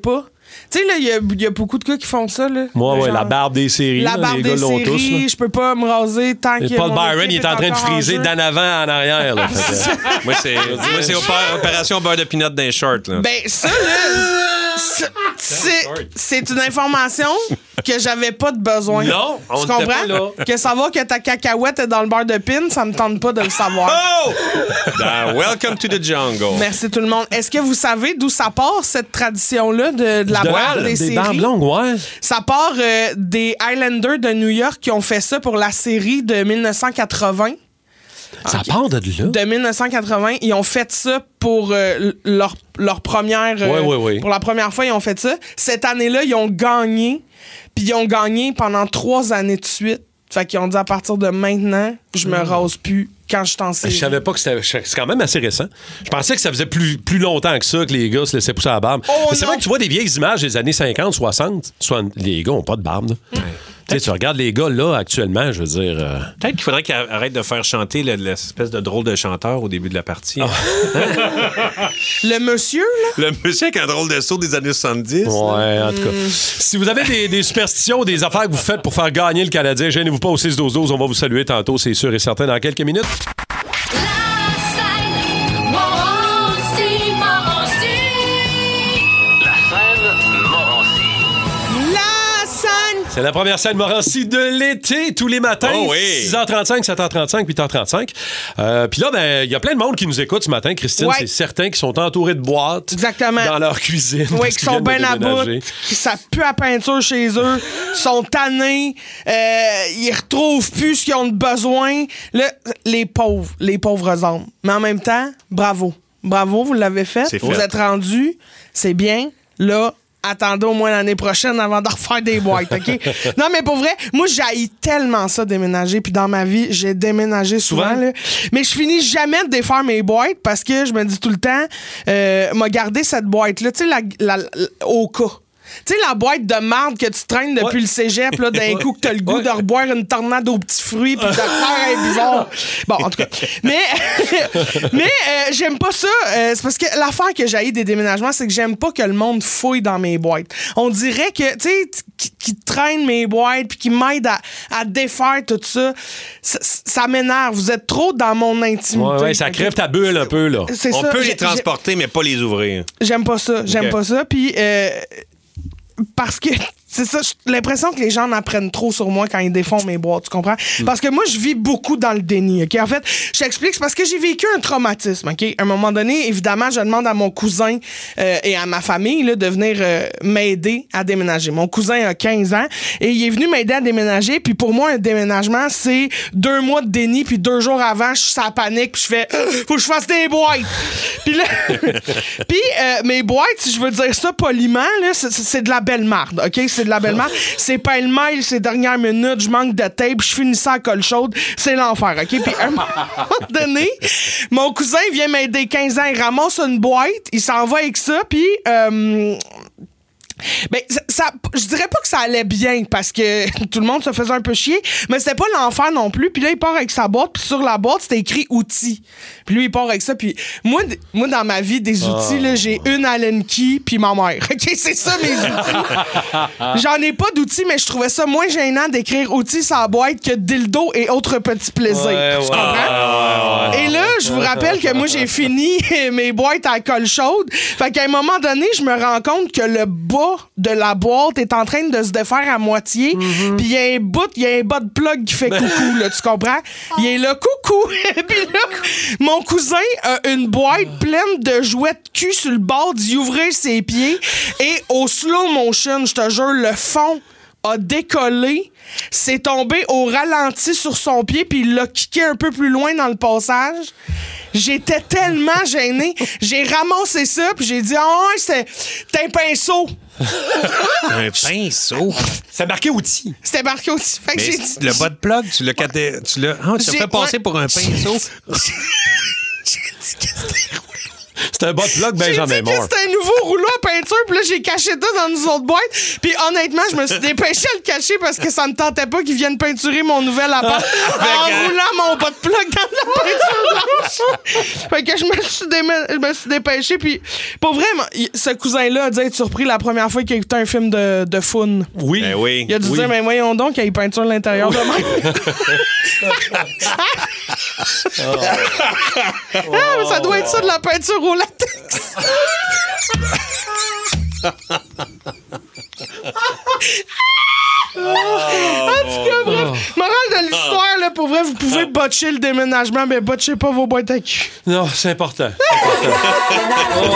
Tu sais, là, il y a, y a beaucoup de gars qui font ça, là. Moi, ouais, Genre, la barbe des séries. La là, barbe les des gars l'ont tous, là. séries, je peux pas me raser tant Et que Paul mon Byron, équipe il est en train de encore en friser jeu. d'en avant en arrière. Là. Fait que- Moi, c'est, moi, c'est opé- opération beurre de pinot d'un short. Là. Ben, ça, là, ça, c'est, c'est une information que j'avais pas de besoin. Non, on tu était comprends? pas là. Que savoir que ta cacahuète est dans le beurre de pin, ça me tente pas de le savoir. Oh! Ben, welcome to the jungle. Merci tout le monde. Est-ce que vous savez d'où ça part, cette tradition-là de, de la De- barbe des, des séries? barbes longues, ouais. Ça part euh, des Highlanders de New York qui ont fait ça pour la série de dix-neuf cent quatre-vingts. Ça part de là. De dix-neuf cent quatre-vingts, ils ont fait ça pour euh, leur, leur première... euh, Ouais, ouais, ouais. Pour la première fois, ils ont fait ça. Cette année-là, ils ont gagné. Puis ils ont gagné pendant trois années de suite. Fait qu'ils ont dit à partir de maintenant, je me rase plus quand je suis en série. Je savais pas que c'était. C'est quand même assez récent. Je pensais que ça faisait plus, plus longtemps que ça que les gars se laissaient pousser la barbe. Oh, Mais c'est non. vrai que tu vois des vieilles images des années cinquante, soixante. Soit les gars ont pas de barbe. là. Tu sais, tu regardes les gars là actuellement, je veux dire. euh, Peut-être qu'il faudrait qu'ils arrêtent de faire chanter le- l'espèce de drôle de chanteur au début de la partie. Le monsieur, là, Le monsieur avec un drôle de saut des années soixante-dix. Ouais, en tout cas. Si vous avez des, des superstitions, des affaires que vous faites pour faire gagner le Canadien, gênez-vous pas au six douze douze. On va vous saluer tantôt, c'est sûr et certain, dans quelques minutes. la scène. C'est la première scène Morancy de l'été, tous les matins. Oh oui. six heures trente-cinq, sept heures trente-cinq, huit heures trente-cinq. Euh, Puis là, ben, il y a plein de monde qui nous écoute ce matin, Christine. Ouais. C'est certain qui sont entourés de boîtes. Exactement. Dans leur cuisine. Oui, parce qui qu'ils sont viennent de bien à bout, déménager. qui ça pue à peinture chez eux, sont tannés, euh, ils retrouvent plus ce qu'ils ont de besoin. Là, les pauvres, les pauvres hommes. Mais en même temps, bravo. Bravo, vous l'avez fait. C'est Vous fait. êtes rendus, c'est bien. Là, attendez au moins l'année prochaine avant de refaire des boîtes, OK? Non, mais pour vrai, moi, j'haïs tellement ça, déménager. Puis dans ma vie, j'ai déménagé souvent. Souvent? Là. Mais je finis jamais de défaire mes boîtes parce que je me dis tout le temps, euh, m'a gardé cette boîte-là, tu sais, la, la- la- au cas. Tu sais, la boîte de marde que tu traînes depuis Ouais. le cégep, là, d'un coup que t'as le goût Ouais. de reboire une tornade aux petits fruits puis de te faire un bison. Bon, en tout cas. Mais, mais euh, j'aime pas ça. Euh, c'est parce que l'affaire que j'haïs des déménagements, c'est que j'aime pas que le monde fouille dans mes boîtes. On dirait que, tu sais, qui, qui traîne mes boîtes puis qui m'aide à, à défaire tout ça, ça, ça m'énerve. Vous êtes trop dans mon intimité. Ouais, ouais, ça Ok? crève ta bulle un peu, là. C'est On ça. peut J'ai- les transporter, mais pas les ouvrir. J'aime pas ça. J'aime Ok. pas ça. Puis, euh, parce que, c'est ça, j'ai l'impression que les gens en apprennent trop sur moi quand ils défont mes boîtes, tu comprends? Parce que moi, je vis beaucoup dans le déni, OK? En fait, je t'explique, c'est parce que j'ai vécu un traumatisme, OK? À un moment donné, évidemment, je demande à mon cousin euh, et à ma famille là, de venir euh, m'aider à déménager. Mon cousin a quinze ans et il est venu m'aider à déménager. Puis pour moi, un déménagement, c'est deux mois de déni, puis deux jours avant, je suis sur la panique, puis je fais « Faut que je fasse des boîtes! » Puis là, puis euh, mes boîtes, si je veux dire ça poliment, là, c'est, c'est de la belle marde, OK? C'est de la belle marde. C'est pas le mail, c'est dernière minute, je manque de tape, je finis ça à colle chaude. C'est l'enfer, OK? Puis à un moment donné, mon cousin vient m'aider quinze ans, il ramasse une boîte, il s'en va avec ça, puis... Euh, ben, ça, ça- je dirais pas que ça allait bien parce que tout le monde se faisait un peu chier, mais c'était pas l'enfer non plus. Puis là, il part avec sa boîte, puis sur la boîte, c'était écrit outils. Puis lui, il part avec ça. Puis moi, d- moi dans ma vie, des outils, là, j'ai une Allen Key, puis ma mère. OK, c'est ça, mes outils. J'en ai pas d'outils, mais je trouvais ça moins gênant d'écrire outils sur la boîte que dildo et autres petits plaisirs. Ouais, tu ouais, comprends? Et là, je vous rappelle que moi, j'ai fini mes boîtes à colle chaude. Fait qu'à un moment donné, je me rends compte que le bas de la boîte est en train de se défaire à moitié. Puis il y a un bout, il y a un bas de plug qui fait coucou, là, tu comprends? Il est là, coucou! Puis là, mon cousin a une boîte pleine de jouets de cul sur le bord d'y ouvrir ses pieds. Et au slow motion, je te jure, le fond a décollé, s'est tombé au ralenti sur son pied, puis il l'a kické un peu plus loin dans le passage. J'étais tellement gênée. J'ai ramassé ça, puis j'ai dit « Ah ouais, c'était c'était un pinceau. Un pinceau. C'est marqué outil. » C'était marqué aussi. Fait que Mais j'ai dit... le bas de plug, tu l'as caté- tu l'as ah, tu l'as J'ai- fait passer ouais. pour un pinceau. C'est un bas de plug Benjamin J'ai dit Moore. que c'était un nouveau rouleau à peinture, puis là, j'ai caché ça dans une autre boîte. Puis honnêtement, je me suis dépêché à le cacher parce que ça ne tentait pas qu'ils viennent peinturer mon nouvel appart en roulant mon bas de plug dans la peinture blanche. Fait que je me suis, déma- je me suis dépêché, puis pour vrai, ce cousin-là a dû être surpris la première fois qu'il a écouté un film de, de Foun. Oui. Ben oui. Il a dû Oui. dire, mais voyons donc, qu'il y a peinture à l'intérieur de même. Ah, mais ça doit être ça de la peinture au latex. En tout cas, bref. Morale de l'histoire, là, pour vrai, vous pouvez botcher le déménagement, mais botchez pas vos boîtes à cul. Non, c'est important. C'est important.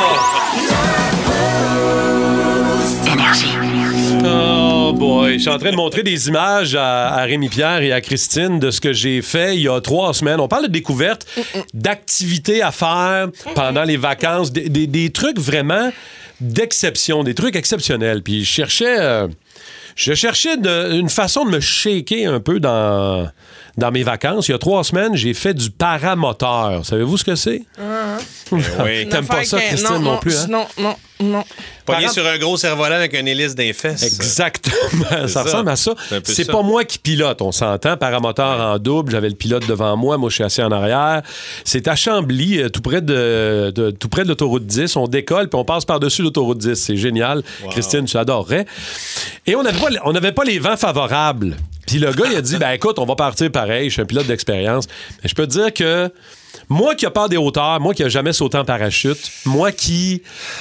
Oh boy, je suis en train de montrer des images à, à Rémi-Pierre et à Christine de ce que j'ai fait il y a trois semaines. On parle de découverte, d'activités à faire pendant les vacances, des, des, des trucs vraiment d'exception, des trucs exceptionnels. Puis je cherchais, euh, je cherchais de, une façon de me shaker un peu dans, dans mes vacances. Il y a trois semaines, j'ai fait du paramoteur. Savez-vous ce que c'est? Uh-huh. Oui. T'aimes pas ça, Christine, non, non plus, hein? Non, non, non. Pogné Param- sur un gros cerf-volant avec un hélice d'un fesses. Exactement. Ça, ça. ressemble à ça. C'est un peu C'est ça. pas moi qui pilote, on s'entend. Paramoteur en double, j'avais le pilote devant moi, moi je suis assis en arrière. C'est à Chambly, euh, tout près de, de- tout près de l'autoroute dix. On décolle puis on passe par-dessus l'autoroute dix. C'est génial. Christine, tu adorerais. Et on n'avait pas, on n'avait pas les vents favorables. Puis le gars, il a dit, ben écoute, on va partir pareil. Je suis un pilote d'expérience. Mais je peux te dire que moi qui a peur des hauteurs, moi qui a jamais sauté en parachute, moi qui...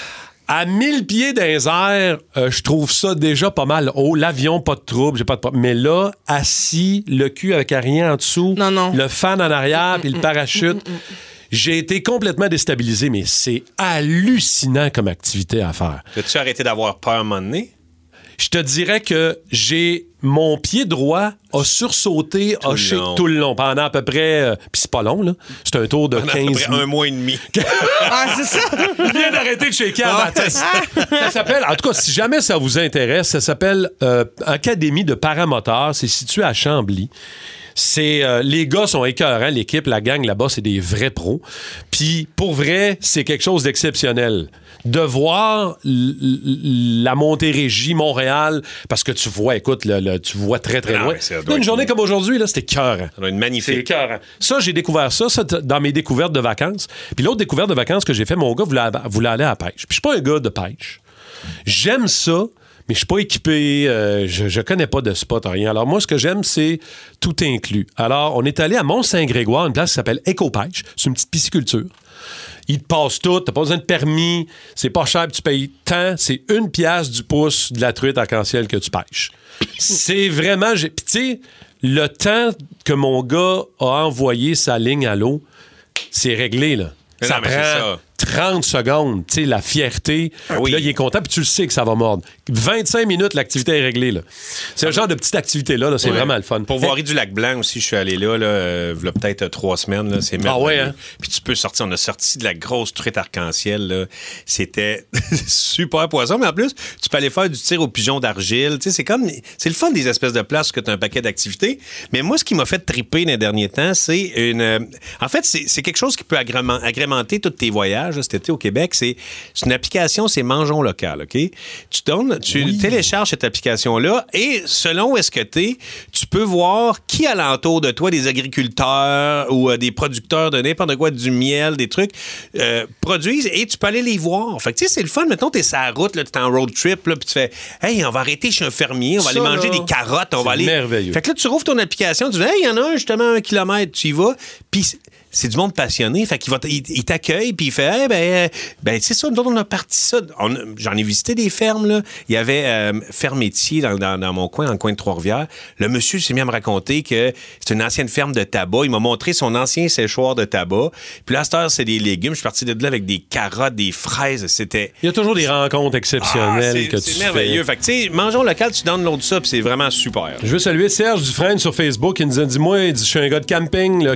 À mille pieds dans les airs, euh, je trouve ça déjà pas mal haut. L'avion, pas de trouble, j'ai pas de problème. Mais là, assis, le cul avec rien en dessous, Non, non. le fan en arrière, puis le parachute, j'ai été complètement déstabilisé. Mais c'est hallucinant comme activité à faire. As-tu arrêté d'avoir peur à un moment donné? Je te dirais que j'ai... Mon pied droit a sursauté Tout a le shake long. tout le long, pendant à peu près... euh, puis c'est pas long, là. C'est un tour de Pendant à peu quinze près minutes. un mois et demi. Ah, c'est ça. Il vient d'arrêter de shaker à matin. Ça s'appelle, en tout cas, si jamais ça vous intéresse, ça s'appelle euh, Académie de paramoteurs. C'est situé à Chambly. C'est, euh, les gars sont écœurants, l'équipe, la gang là-bas, c'est des vrais pros. Puis, pour vrai, c'est quelque chose d'exceptionnel. De voir l- l- la Montérégie, Montréal, parce que tu vois, écoute, le- le- tu vois très, très Ah, loin. mais ça doit Là, une être journée une- comme aujourd'hui, là, c'était écœurant. Ça doit être C'est magnifique. écœurant. Ça, j'ai découvert ça, ça t- dans mes découvertes de vacances. Puis l'autre découverte de vacances que j'ai fait, mon gars voulait, voulait aller à la pêche. Puis je suis pas un gars de pêche. J'aime ça, mais je suis pas équipé. euh, je, je connais pas de spot, rien. Alors moi, ce que j'aime, c'est tout inclus. Alors, on est allé à Mont-Saint-Grégoire, une place qui s'appelle Éco-Pêche. C'est une petite pisciculture. Il te passe tout, t'as pas besoin de permis, c'est pas cher, puis tu payes tant, c'est une pièce du pouce de la truite arc-en-ciel que tu pêches. C'est vraiment... j'ai- Puis tu sais, le temps que mon gars a envoyé sa ligne à l'eau, c'est réglé, là. Mais Ça non, mais c'est prend ça. trente secondes, tu sais, la fierté. Ah oui. Puis là, il est content, puis tu le sais que ça va mordre. vingt-cinq minutes, l'activité est réglée, là. C'est le genre de petite activité-là, là, c'est Ouais. vraiment le fun. Pour voir du Lac-Blanc aussi, je suis allé là, là, euh, v'là peut-être euh, trois semaines. Là, c'est merveilleux. Ah ouais, hein? Puis tu peux sortir, on a sorti de la grosse truite arc-en-ciel. Là. C'était super poisson, mais en plus, tu peux aller faire du tir au pigeon d'argile. Tu sais, c'est comme, c'est le fun des espèces de places où tu as un paquet d'activités. Mais moi, ce qui m'a fait triper dans les derniers temps, c'est une... euh, En fait, c'est, c'est quelque chose qui peut agrément- agrémenter tous tes voyages là, cet été au Québec. C'est, c'est une application, c'est Mangeons Local, OK? Tu donnes, tu télécharges cette application-là et selon où est-ce que tu es, tu peux voir qui alentour de toi, des agriculteurs ou euh, des producteurs de n'importe quoi, du miel, des trucs, euh, produisent et tu peux aller les voir. Fait que tu sais, c'est le fun. Mettons, tu es sur la route, tu es en road trip, là, puis tu fais « Hey, on va arrêter chez un fermier, on va Ça, aller manger là, des carottes, on c'est va aller... » merveilleux. Fait que là, tu rouvres ton application, tu dis « Hey, il y en a un justement à un kilomètre, tu y vas. » Puis c'est du monde passionné. Fait qu'il va t- il, il t'accueille, puis il fait hey, ben, euh, ben c'est ça, nous autres, on a parti ça. On a- j'en ai visité des fermes, là. Il y avait euh, ferme Étier dans, dans, dans mon coin, dans le coin de Trois-Rivières. Le monsieur s'est mis à me raconter que c'est une ancienne ferme de tabac. Il m'a montré son ancien séchoir de tabac. Puis là, à cette heure, c'est des légumes. Je suis parti de là avec des carottes, des fraises. C'était. Il y a toujours des rencontres Ah, exceptionnelles c'est que tu c'est fais. merveilleux. Fait que, tu sais, Mangeons Local, tu downloads ça, puis c'est vraiment super. Je veux saluer Serge Dufresne sur Facebook. Il nous a dit, moi, il dit, je suis un gars de camping. Le camping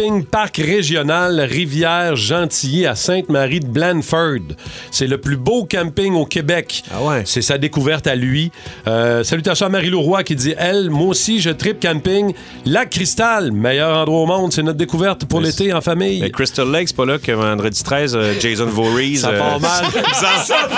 camping parc régional Rivière-Gentilly à Sainte-Marie de Blandford. C'est le plus beau camping au Québec. Ah ouais? C'est sa découverte à lui. Euh, salutations à Marie-Lou Roy qui dit, elle, moi aussi, je tripe camping. Lac Cristal, meilleur endroit au monde. C'est notre découverte pour Mais l'été en famille. Mais Crystal Lake, c'est pas là que vendredi treize, euh, Jason Voorhees... Ça part mal. ça, ça,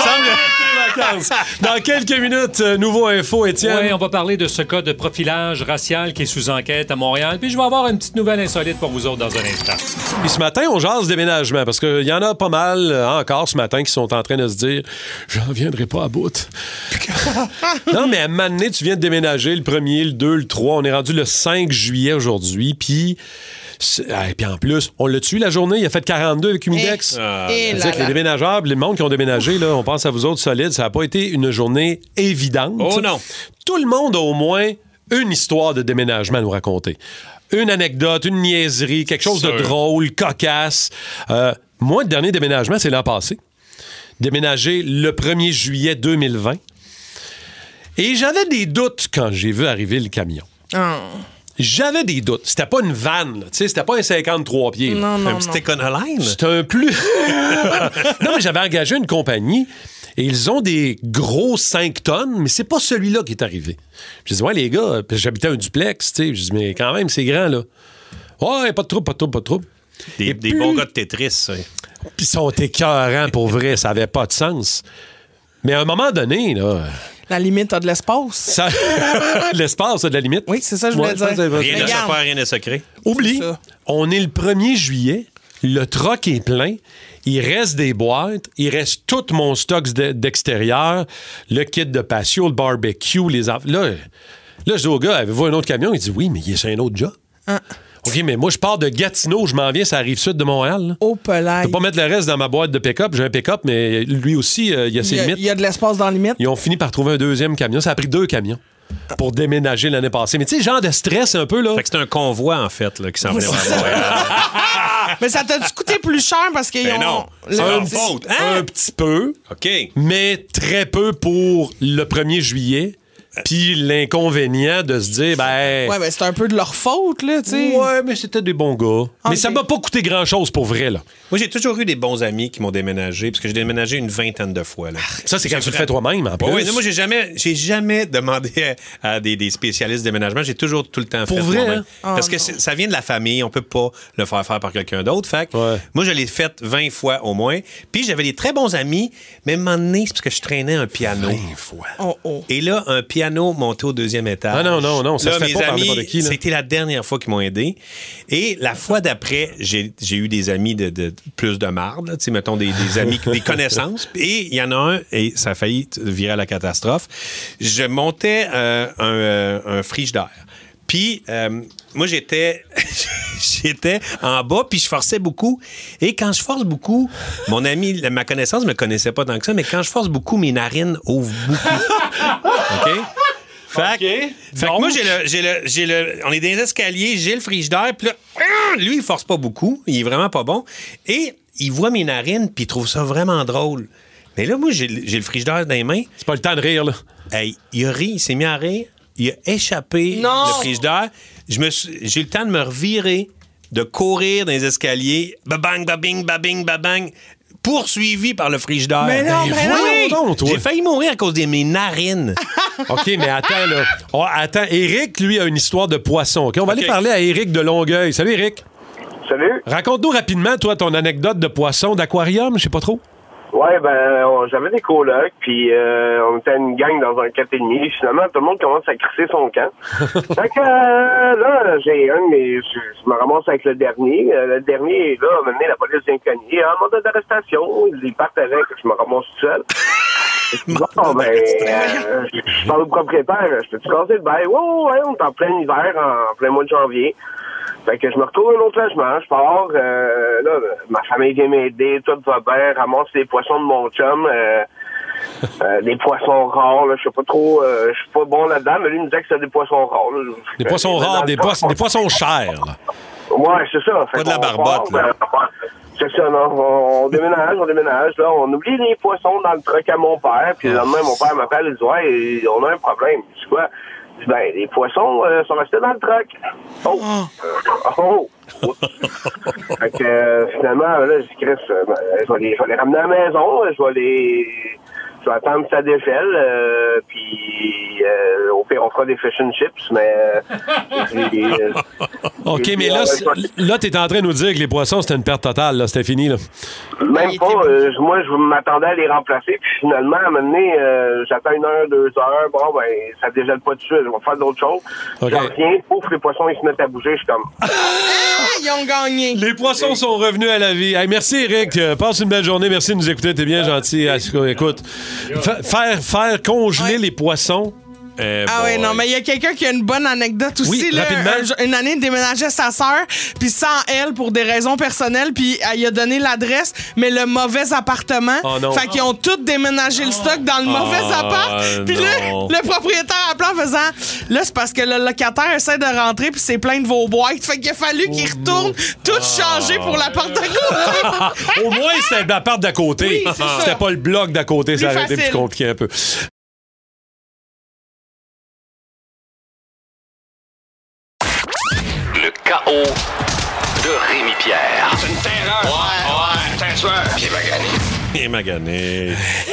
Dans quelques minutes, euh, nouveau info, Étienne. Oui, on va parler de ce cas de profilage racial qui est sous enquête à Montréal. Puis je vais avoir une petite nouvelle insolite pour vous autres dans un instant. Puis ce matin, on jase déménagement parce qu'il y en a pas mal euh, encore ce matin qui sont en train de se dire « J'en viendrai pas à bout. » Non, mais à un moment donné, tu viens de déménager le premier, le deux, le trois. On est rendu le cinq juillet aujourd'hui. Puis... Et puis en plus, on l'a tué la journée, il a fait quarante-deux avec Humidex. Et, Ah, et là, là, que les déménageurs, les monde qui ont déménagé, là, on pense à vous autres solides, ça n'a pas été une journée évidente. Oh non! Tout le monde a au moins une histoire de déménagement à nous raconter. Une anecdote, une niaiserie, quelque chose Sûr. de drôle, cocasse. Euh, moi, le dernier déménagement, c'est l'an passé. Déménagé le premier juillet deux mille vingt. Et j'avais des doutes quand j'ai vu arriver le camion. Oh. J'avais des doutes. C'était pas une vanne, là. Tu sais, c'était pas un cinquante-trois pieds. là. Non, non, Un non. petit Econoline. C'était un plus... Non, mais j'avais engagé une compagnie et ils ont des gros cinq tonnes, mais c'est pas celui-là qui est arrivé. Je dis, ouais, les gars, puis j'habitais un duplex, tu sais. Je dis, mais quand même, c'est grand, là. Ouais, pas de trouble, pas de trouble, pas de trouble. Des, Et des plus- bons gars de Tetris, ça. Puis ils sont écœurants, pour vrai. Ça avait pas de sens. Mais à un moment donné, là... La limite a de l'espace. Ça... L'espace a de la limite. Oui, c'est ça que je voulais Ouais, dire. ça, c'est- Rien Mais de regarde. secret, rien de secret. Oublie, C'est ça. on est le premier juillet, le troc est plein, il reste des boîtes, il reste tout mon stock de- d'extérieur, le kit de patio, le barbecue, les... aff- Là, là, je dis au gars, avez-vous un autre camion? Il dit, oui, mais il est sur un autre job. Ah. OK, mais moi, je pars de Gatineau, je m'en viens, ça arrive sud de Montréal. Là. Au Je pelaille. peux pas mettre le reste dans ma boîte de pick-up. J'ai un pick-up, mais lui aussi, euh, il y a ses Il y a, limites. il y a de l'espace dans la limite. Ils ont fini par trouver un deuxième camion. Ça a pris deux camions pour déménager l'année passée. Mais tu sais, genre de stress un peu, là. Fait que c'est un convoi, en fait, là, qui s'en venait C'est vers ça. Montréal. Mais ça t'a-tu coûté plus cher parce qu'ils Ben ont... non, le- c'est leur le- faute. Hein? Un petit peu, OK. mais très peu pour le premier juillet. Puis l'inconvénient de se dire, ben... Ouais, mais c'est un peu de leur faute, là, tu sais. Ouais, mais c'était des bons gars. Mais ça Ok. m'a pas coûté grand-chose pour vrai, là. Moi, j'ai toujours eu des bons amis qui m'ont déménagé, parce que j'ai déménagé une vingtaine de fois. Là. Ça, c'est quand tu le fais toi-même, en plus. Oui, non, moi, j'ai jamais, j'ai jamais demandé à, à des, des spécialistes de déménagement. J'ai toujours tout le temps Pour fait vrai, moi-même. hein? Parce Oh que non. c'est- ça vient de la famille. On peut pas le faire faire par quelqu'un d'autre. Fait que Ouais. moi, je l'ai fait vingt fois au moins. Puis j'avais des très bons amis, mais à un moment donné, c'est parce que je traînais un piano. vingt fois. Oh, oh. Et là, un piano monté au deuxième étage. Ah non, non, non, ça Là, se fait mes pas par amis, n'importe qui, là. C'était la dernière fois qu'ils m'ont aidé. Et la fois d'après, j'ai j'ai eu des amis de, de plus de marde, là, tu sais, mettons des, des amis, des connaissances. Et il y en a un, et ça a failli virer à la catastrophe. Je montais euh, un, euh, un frigidaire. Puis, euh, moi, j'étais j'étais en bas, puis je forçais beaucoup. Et quand je force beaucoup, mon ami, ma connaissance me connaissait pas tant que ça, mais quand je force beaucoup, mes narines ouvrent beaucoup. OK? Fait, que- fait que Donc- moi, j'ai le, j'ai le, j'ai le, on est dans les escaliers, j'ai le frigidaire, puis là, ah, lui, il force pas beaucoup, il est vraiment pas bon. Et il voit mes narines, puis il trouve ça vraiment drôle. Mais là, moi, j'ai, le- j'ai le frigidaire dans les mains. C'est pas le temps de rire, là. Hey, il a ri, il s'est mis à rire, il a échappé Non! le frigidaire. Je me suis- j'ai eu le temps de me revirer, de courir dans les escaliers, babang, babing, babing, babang, poursuivi par le frigidaire. Mais non, Ben mais non! oui! donc, toi. J'ai failli mourir à cause de mes narines. OK, mais attends, là. Oh, attends, Éric, lui, a une histoire de poisson. OK, on va OK. aller parler à Éric de Longueuil. Salut, Éric. Salut. Raconte-nous rapidement, toi, ton anecdote de poisson, d'aquarium, je sais pas trop. Ouais, ben, on- j'avais des colocs, puis euh, on était une gang dans un quatre et demi. Finalement, tout le monde commence à crisser son camp. Fait que euh, là, j'ai un, mais je, je me ramasse avec le dernier. Euh, le dernier, là, a mené la police vient cogner. En mandat d'arrestation, ils partent avec, je me ramasse tout seul. Bon, ben, euh, je je parle au propriétaire, je peux-tu casser le bail? Ouais, ouais, ouais, on est en plein hiver, en plein mois de janvier. Fait que je me retrouve à un autre logement, je pars, euh, là, ma famille vient m'aider, tout va bien, ramasse les poissons de mon chum, euh, euh, des poissons rares, là, je sais pas trop, euh, je suis pas bon là-dedans, mais lui il me disait que c'était des poissons rares. Là. Des poissons Euh, rares, dans des, le poissons, fond, des poissons chers, là. Ouais, c'est ça. Fait Pas de la qu'on barbotte, part, là. ben, c'est ça, non. On, on déménage, on déménage, là. On oublie les poissons dans le truck à mon père, puis le lendemain, mon père m'appelle, il dit, ouais, on a un problème. Je dis quoi? Je dis, ben, les poissons euh, sont restés dans le truck. Oh! Oh! oh. Fait que, euh, finalement, là, je dis, Chris, euh, ben, je vais les, je vais les ramener à la maison, je vais les... Je vais attendre que ça défèle, euh, puis euh, au pire, on fera des fish and chips, mais... Euh, et, euh, OK, et, mais là, euh, là t'es en train de nous dire que les poissons, c'était une perte totale, là, c'était fini, là. Même pas. Euh, moi, je m'attendais à les remplacer, puis finalement, à un moment donné, euh, j'attends une heure, deux heures, bon, ben, ça dégèle pas tout de suite, je vais faire d'autres choses. Okay. J'en reviens, pouf, les poissons, ils se mettent à bouger, je suis comme... Ah, ils ont gagné. Les poissons sont revenus à la vie. Hey, merci, Eric. Euh, passe une belle journée. Merci de nous écouter. T'es bien gentil. Écoute, fa- faire, faire congeler Ouais. les poissons... Euh, Ah boy. oui, non, mais il y a quelqu'un qui a une bonne anecdote aussi. Oui, là, rapidement. Un- une année, il déménageait sa sœur, puis sans elle, pour des raisons personnelles, puis elle lui a donné l'adresse, mais le mauvais appartement. Oh non. Fait qu'ils ont tous déménagé le stock dans le mauvais Ah, appart. Puis là, non. le propriétaire appelait en faisant, là, c'est parce que le locataire essaie de rentrer, puis c'est plein de vos boîtes. Fait qu'il a fallu qu'il retourne tout changer pour l'appart d'à côté. Au moins, c'était l'appart d'à côté. Oui, c'est ça. C'était pas le bloc d'à côté. Ça Plus aurait été plus facile. compliqué un peu. Le chaos de Rémi Pierre. C'est une terreur. Ouais, ouais, c'est un tueur. Puis magané. Il est magané.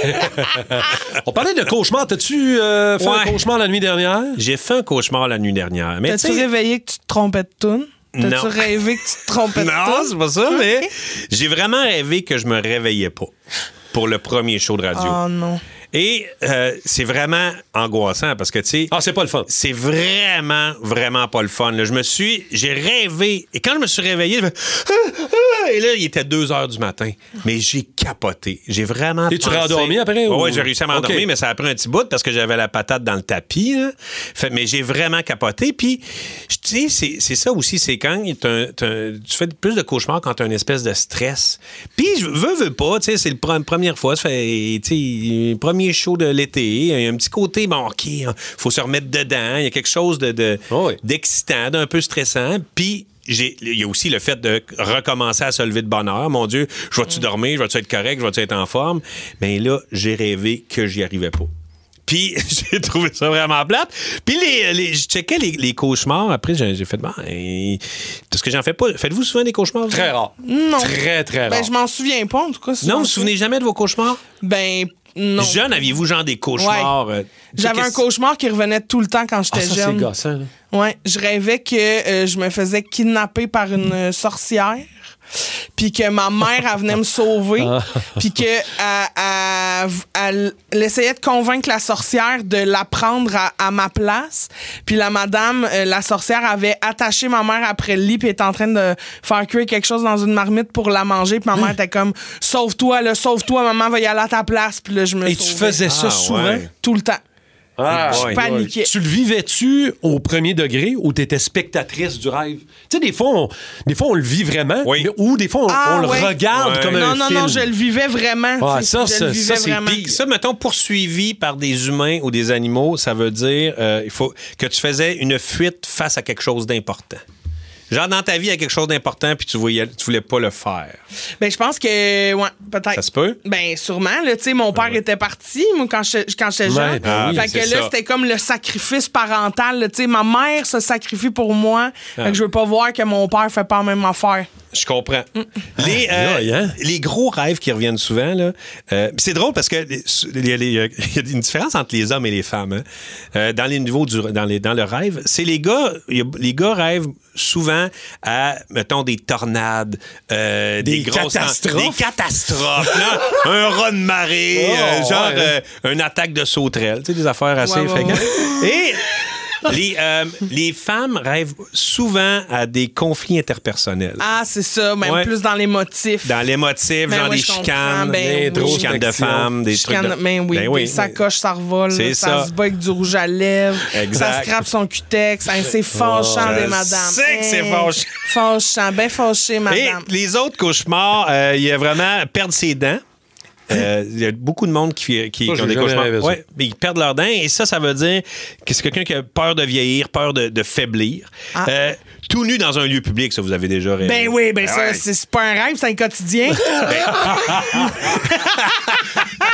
On parlait de cauchemar. T'as-tu euh, fait Ouais. un cauchemar la nuit dernière? J'ai fait un cauchemar la nuit dernière. Mais T'as-tu tu sais- réveillé que tu te trompais de toune? T'as-tu Non. rêvé que tu te trompais de Non, toune? c'est pas ça, Ok. mais j'ai vraiment rêvé que je me réveillais pas pour le premier show de radio. Oh non. Et euh, c'est vraiment angoissant parce que, tu sais, Ah, c'est pas le fun. c'est vraiment, vraiment pas le fun. Là, je me suis... J'ai rêvé. Et quand je me suis réveillé, je fais... Ah, ah, et là, il était deux heures du matin. Mais j'ai capoté. J'ai vraiment T'es-tu pensé- rendormi après, Oui, ou- ouais, j'ai réussi à m'endormir, OK. mais ça a pris un petit bout parce que j'avais la patate dans le tapis. Là. Fait, mais j'ai vraiment capoté. Puis, tu sais, c'est, c'est ça aussi. C'est quand t'as- t'as- tu fais plus de cauchemars quand tu as une espèce de stress. Puis, je veux, veux pas. Tu sais, c'est la première fois. Ça fait, tu sais, premier show de l'été. Il y a un petit côté, bon, OK, faut se remettre dedans. Il y a quelque chose de, de, Oh oui. d'excitant, d'un peu stressant. Puis, j'ai- il y a aussi le fait de recommencer à se lever de bonne heure. Mon Dieu, je vais-tu dormir? Je vais-tu être correct? Je vais-tu être en forme? Mais là, j'ai rêvé que j'y arrivais pas. Puis, j'ai trouvé ça vraiment plate. Puis, les, les, je checkais les, les cauchemars. Après, j'ai, j'ai fait, bon, et- parce que j'en fais pas. Faites-vous souvent des cauchemars? Très rare. Non. Très, très rare. Ben, je m'en souviens pas, en tout cas. si Non, j'en vous vous souvenez jamais de vos cauchemars? Ben, non. Jeune, aviez-vous genre des cauchemars? euh, J'avais un qu'est-ce- cauchemar qui revenait tout le temps quand j'étais Ah, ça, c'est jeune. gossant, là. Ouais, je rêvais que euh, je me faisais kidnapper par une euh, sorcière, puis que ma mère elle venait me sauver, puis que elle, elle- elle- elle essayait de convaincre la sorcière de la prendre à, à ma place. Puis la madame, euh, la sorcière avait attaché ma mère après le lit, puis était en train de faire cuire quelque chose dans une marmite pour la manger. Puis ma mère était comme sauve-toi, là, sauve-toi, maman va y aller à ta place. Puis là je me Et tu sauvais. faisais ça Ah, souvent? ouais. tout le temps. Ah, Je ouais. paniquais. Tu le vivais-tu au premier degré ou t'étais spectatrice du rêve? Tu sais, des fois, on, des fois, on le vit vraiment, Oui. mais- ou des fois, on, Ah, on le ouais. regarde Ouais. comme Non, un non, film. non, je le vivais vraiment. Ah, tu sais, ça, je ça, le vivais ça, c'est vraiment. pire. Ça, mettons, poursuivi par des humains ou des animaux, ça veut dire euh, il faut que tu faisais une fuite face à quelque chose d'important. Genre, dans ta vie, il y a quelque chose d'important, puis tu voulais, tu voulais pas le faire. Ben, je pense que, ouais, peut-être. Ça se peut? Ben, sûrement, là, tu sais, mon père était parti, moi, quand j'étais quand j'étais Ouais, jeune. ben oui, fait c'est que là, ça. c'était comme le sacrifice parental, là, tu sais, ma mère se sacrifie pour moi. Ah. Fait que je veux pas voir que mon père fait pas la même affaire. Je comprends. Les, euh, aïe, hein? les gros rêves qui reviennent souvent, là, euh, c'est drôle parce que les- il y, a les- il y a une différence entre les hommes et les femmes. Hein. Euh, dans les niveaux du, dans, les, dans le rêve, c'est les gars, il y a- les gars rêvent souvent à, mettons, des tornades, euh, des, Des grosses catastrophes. des catastrophes, là. Un raz de marée, Oh, euh, genre ouais. euh, une attaque de sauterelle, tu sais, des affaires assez Ouais, ouais, fréquentes. Et les, euh, les femmes rêvent souvent à des conflits interpersonnels. Ah, c'est ça, même Ouais. plus dans les motifs. Dans les motifs, Ben genre oui, des je comprends, chicanes, ben des oui. chicanes de femmes, des Chicane- trucs de... ben oui, Ben oui. des sacoches, ça revole. C'est ça. ça. se bat avec du rouge à lèvres. Exact. Ça scrape son cutex. Hein, c'est fâchant, Je des madames. sais que c'est Hein, fâchant. Fâchant, bien fâché, Et madame. les autres cauchemars, euh, il y a vraiment perdre ses dents. Euh, Il y a beaucoup de monde qui, qui, Ça, qui ont j'ai des jamais cauchemars. rêvé ça. Ouais, mais ils perdent leurs dents et ça, ça veut dire que c'est quelqu'un qui a peur de vieillir, peur de, de faiblir. Ah. Euh, tout nu dans un lieu public, ça, vous avez déjà rêvé. Ben oui, ben Ah ça, ouais. c'est c'est pas un rêve, c'est un quotidien.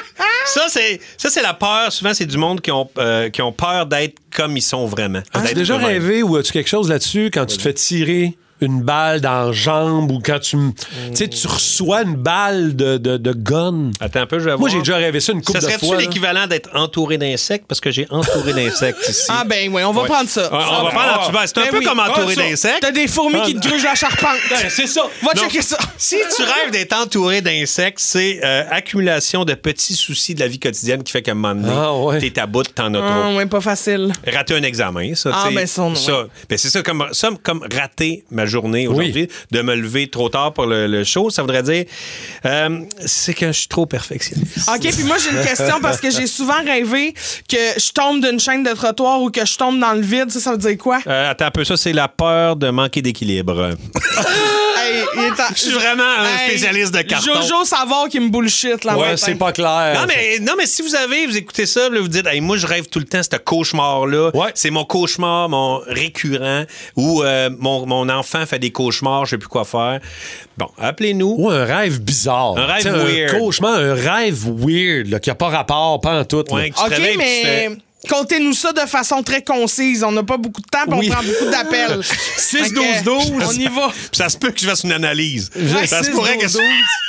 Ça, c'est, ça, c'est la peur. Souvent, c'est du monde qui ont, euh, qui ont peur d'être comme ils sont vraiment. As-tu D'être déjà eux-mêmes. rêvé ou as-tu quelque chose là-dessus quand tu te fais tirer une balle dans la jambe ou quand tu tu sais tu reçois une balle de, de, de gun? Attends un peu, je vais voir. Moi, j'ai déjà rêvé ça une couple Ça de serait-tu fois. là. l'équivalent d'être entouré d'insectes? Parce que j'ai entouré d'insectes ici. Ah ben oui, on va Ouais. prendre ça. On, on va prendre la- C'est un Ben peu oui. comme entouré Ah, ça. d'insectes. T'as des fourmis qui te grugent la charpente. C'est ça. Va Non. checker ça. Si tu rêves d'être entouré d'insectes, c'est euh, accumulation de petits soucis de la vie quotidienne qui fait qu'à un moment donné, Ah, ouais. t'es à bout, t'en as trop. Ah, ouais, pas facile. Rater un examen, ça. Ah, tu sais. ben ça, non, ça, ouais. ben c'est ça, comme, ça, comme rater ma journée aujourd'hui, de me lever trop tard pour le, le show, ça voudrait dire, euh, c'est que je suis trop perfectionniste. OK, puis moi, j'ai une question parce que j'ai souvent rêvé que je tombe d'une chaîne de trottoir ou que je tombe dans le vide. Ça, ça veut dire quoi? Euh, attends un peu, ça, c'est la peur de manquer d'équilibre. Hey, il est en- Je suis vraiment un Hey, spécialiste de carton. Jojo Savard qui me bullshit là Ouais, matin. c'est pas clair. Non mais, non, mais si vous avez, vous écoutez ça, là, vous dites, hey, moi, je rêve tout le temps, ce cauchemar-là. Ouais. C'est mon cauchemar, mon récurrent, où euh, mon, mon enfant fait des cauchemars, je sais plus quoi faire. Bon, appelez-nous. Ou un rêve bizarre. Un rêve T'sais, weird. Un cauchemar, un rêve weird, là, qui n'a pas rapport, pas en tout. là. Ouais, que tu te OK, réveilles, puis tu mais fais- comptez-nous ça de façon très concise. On n'a pas beaucoup de temps, puis Oui. on prend beaucoup d'appels. six douze douze. On y va. Puis ça se peut que je fasse une analyse. Ouais, ça se six pourrait que douze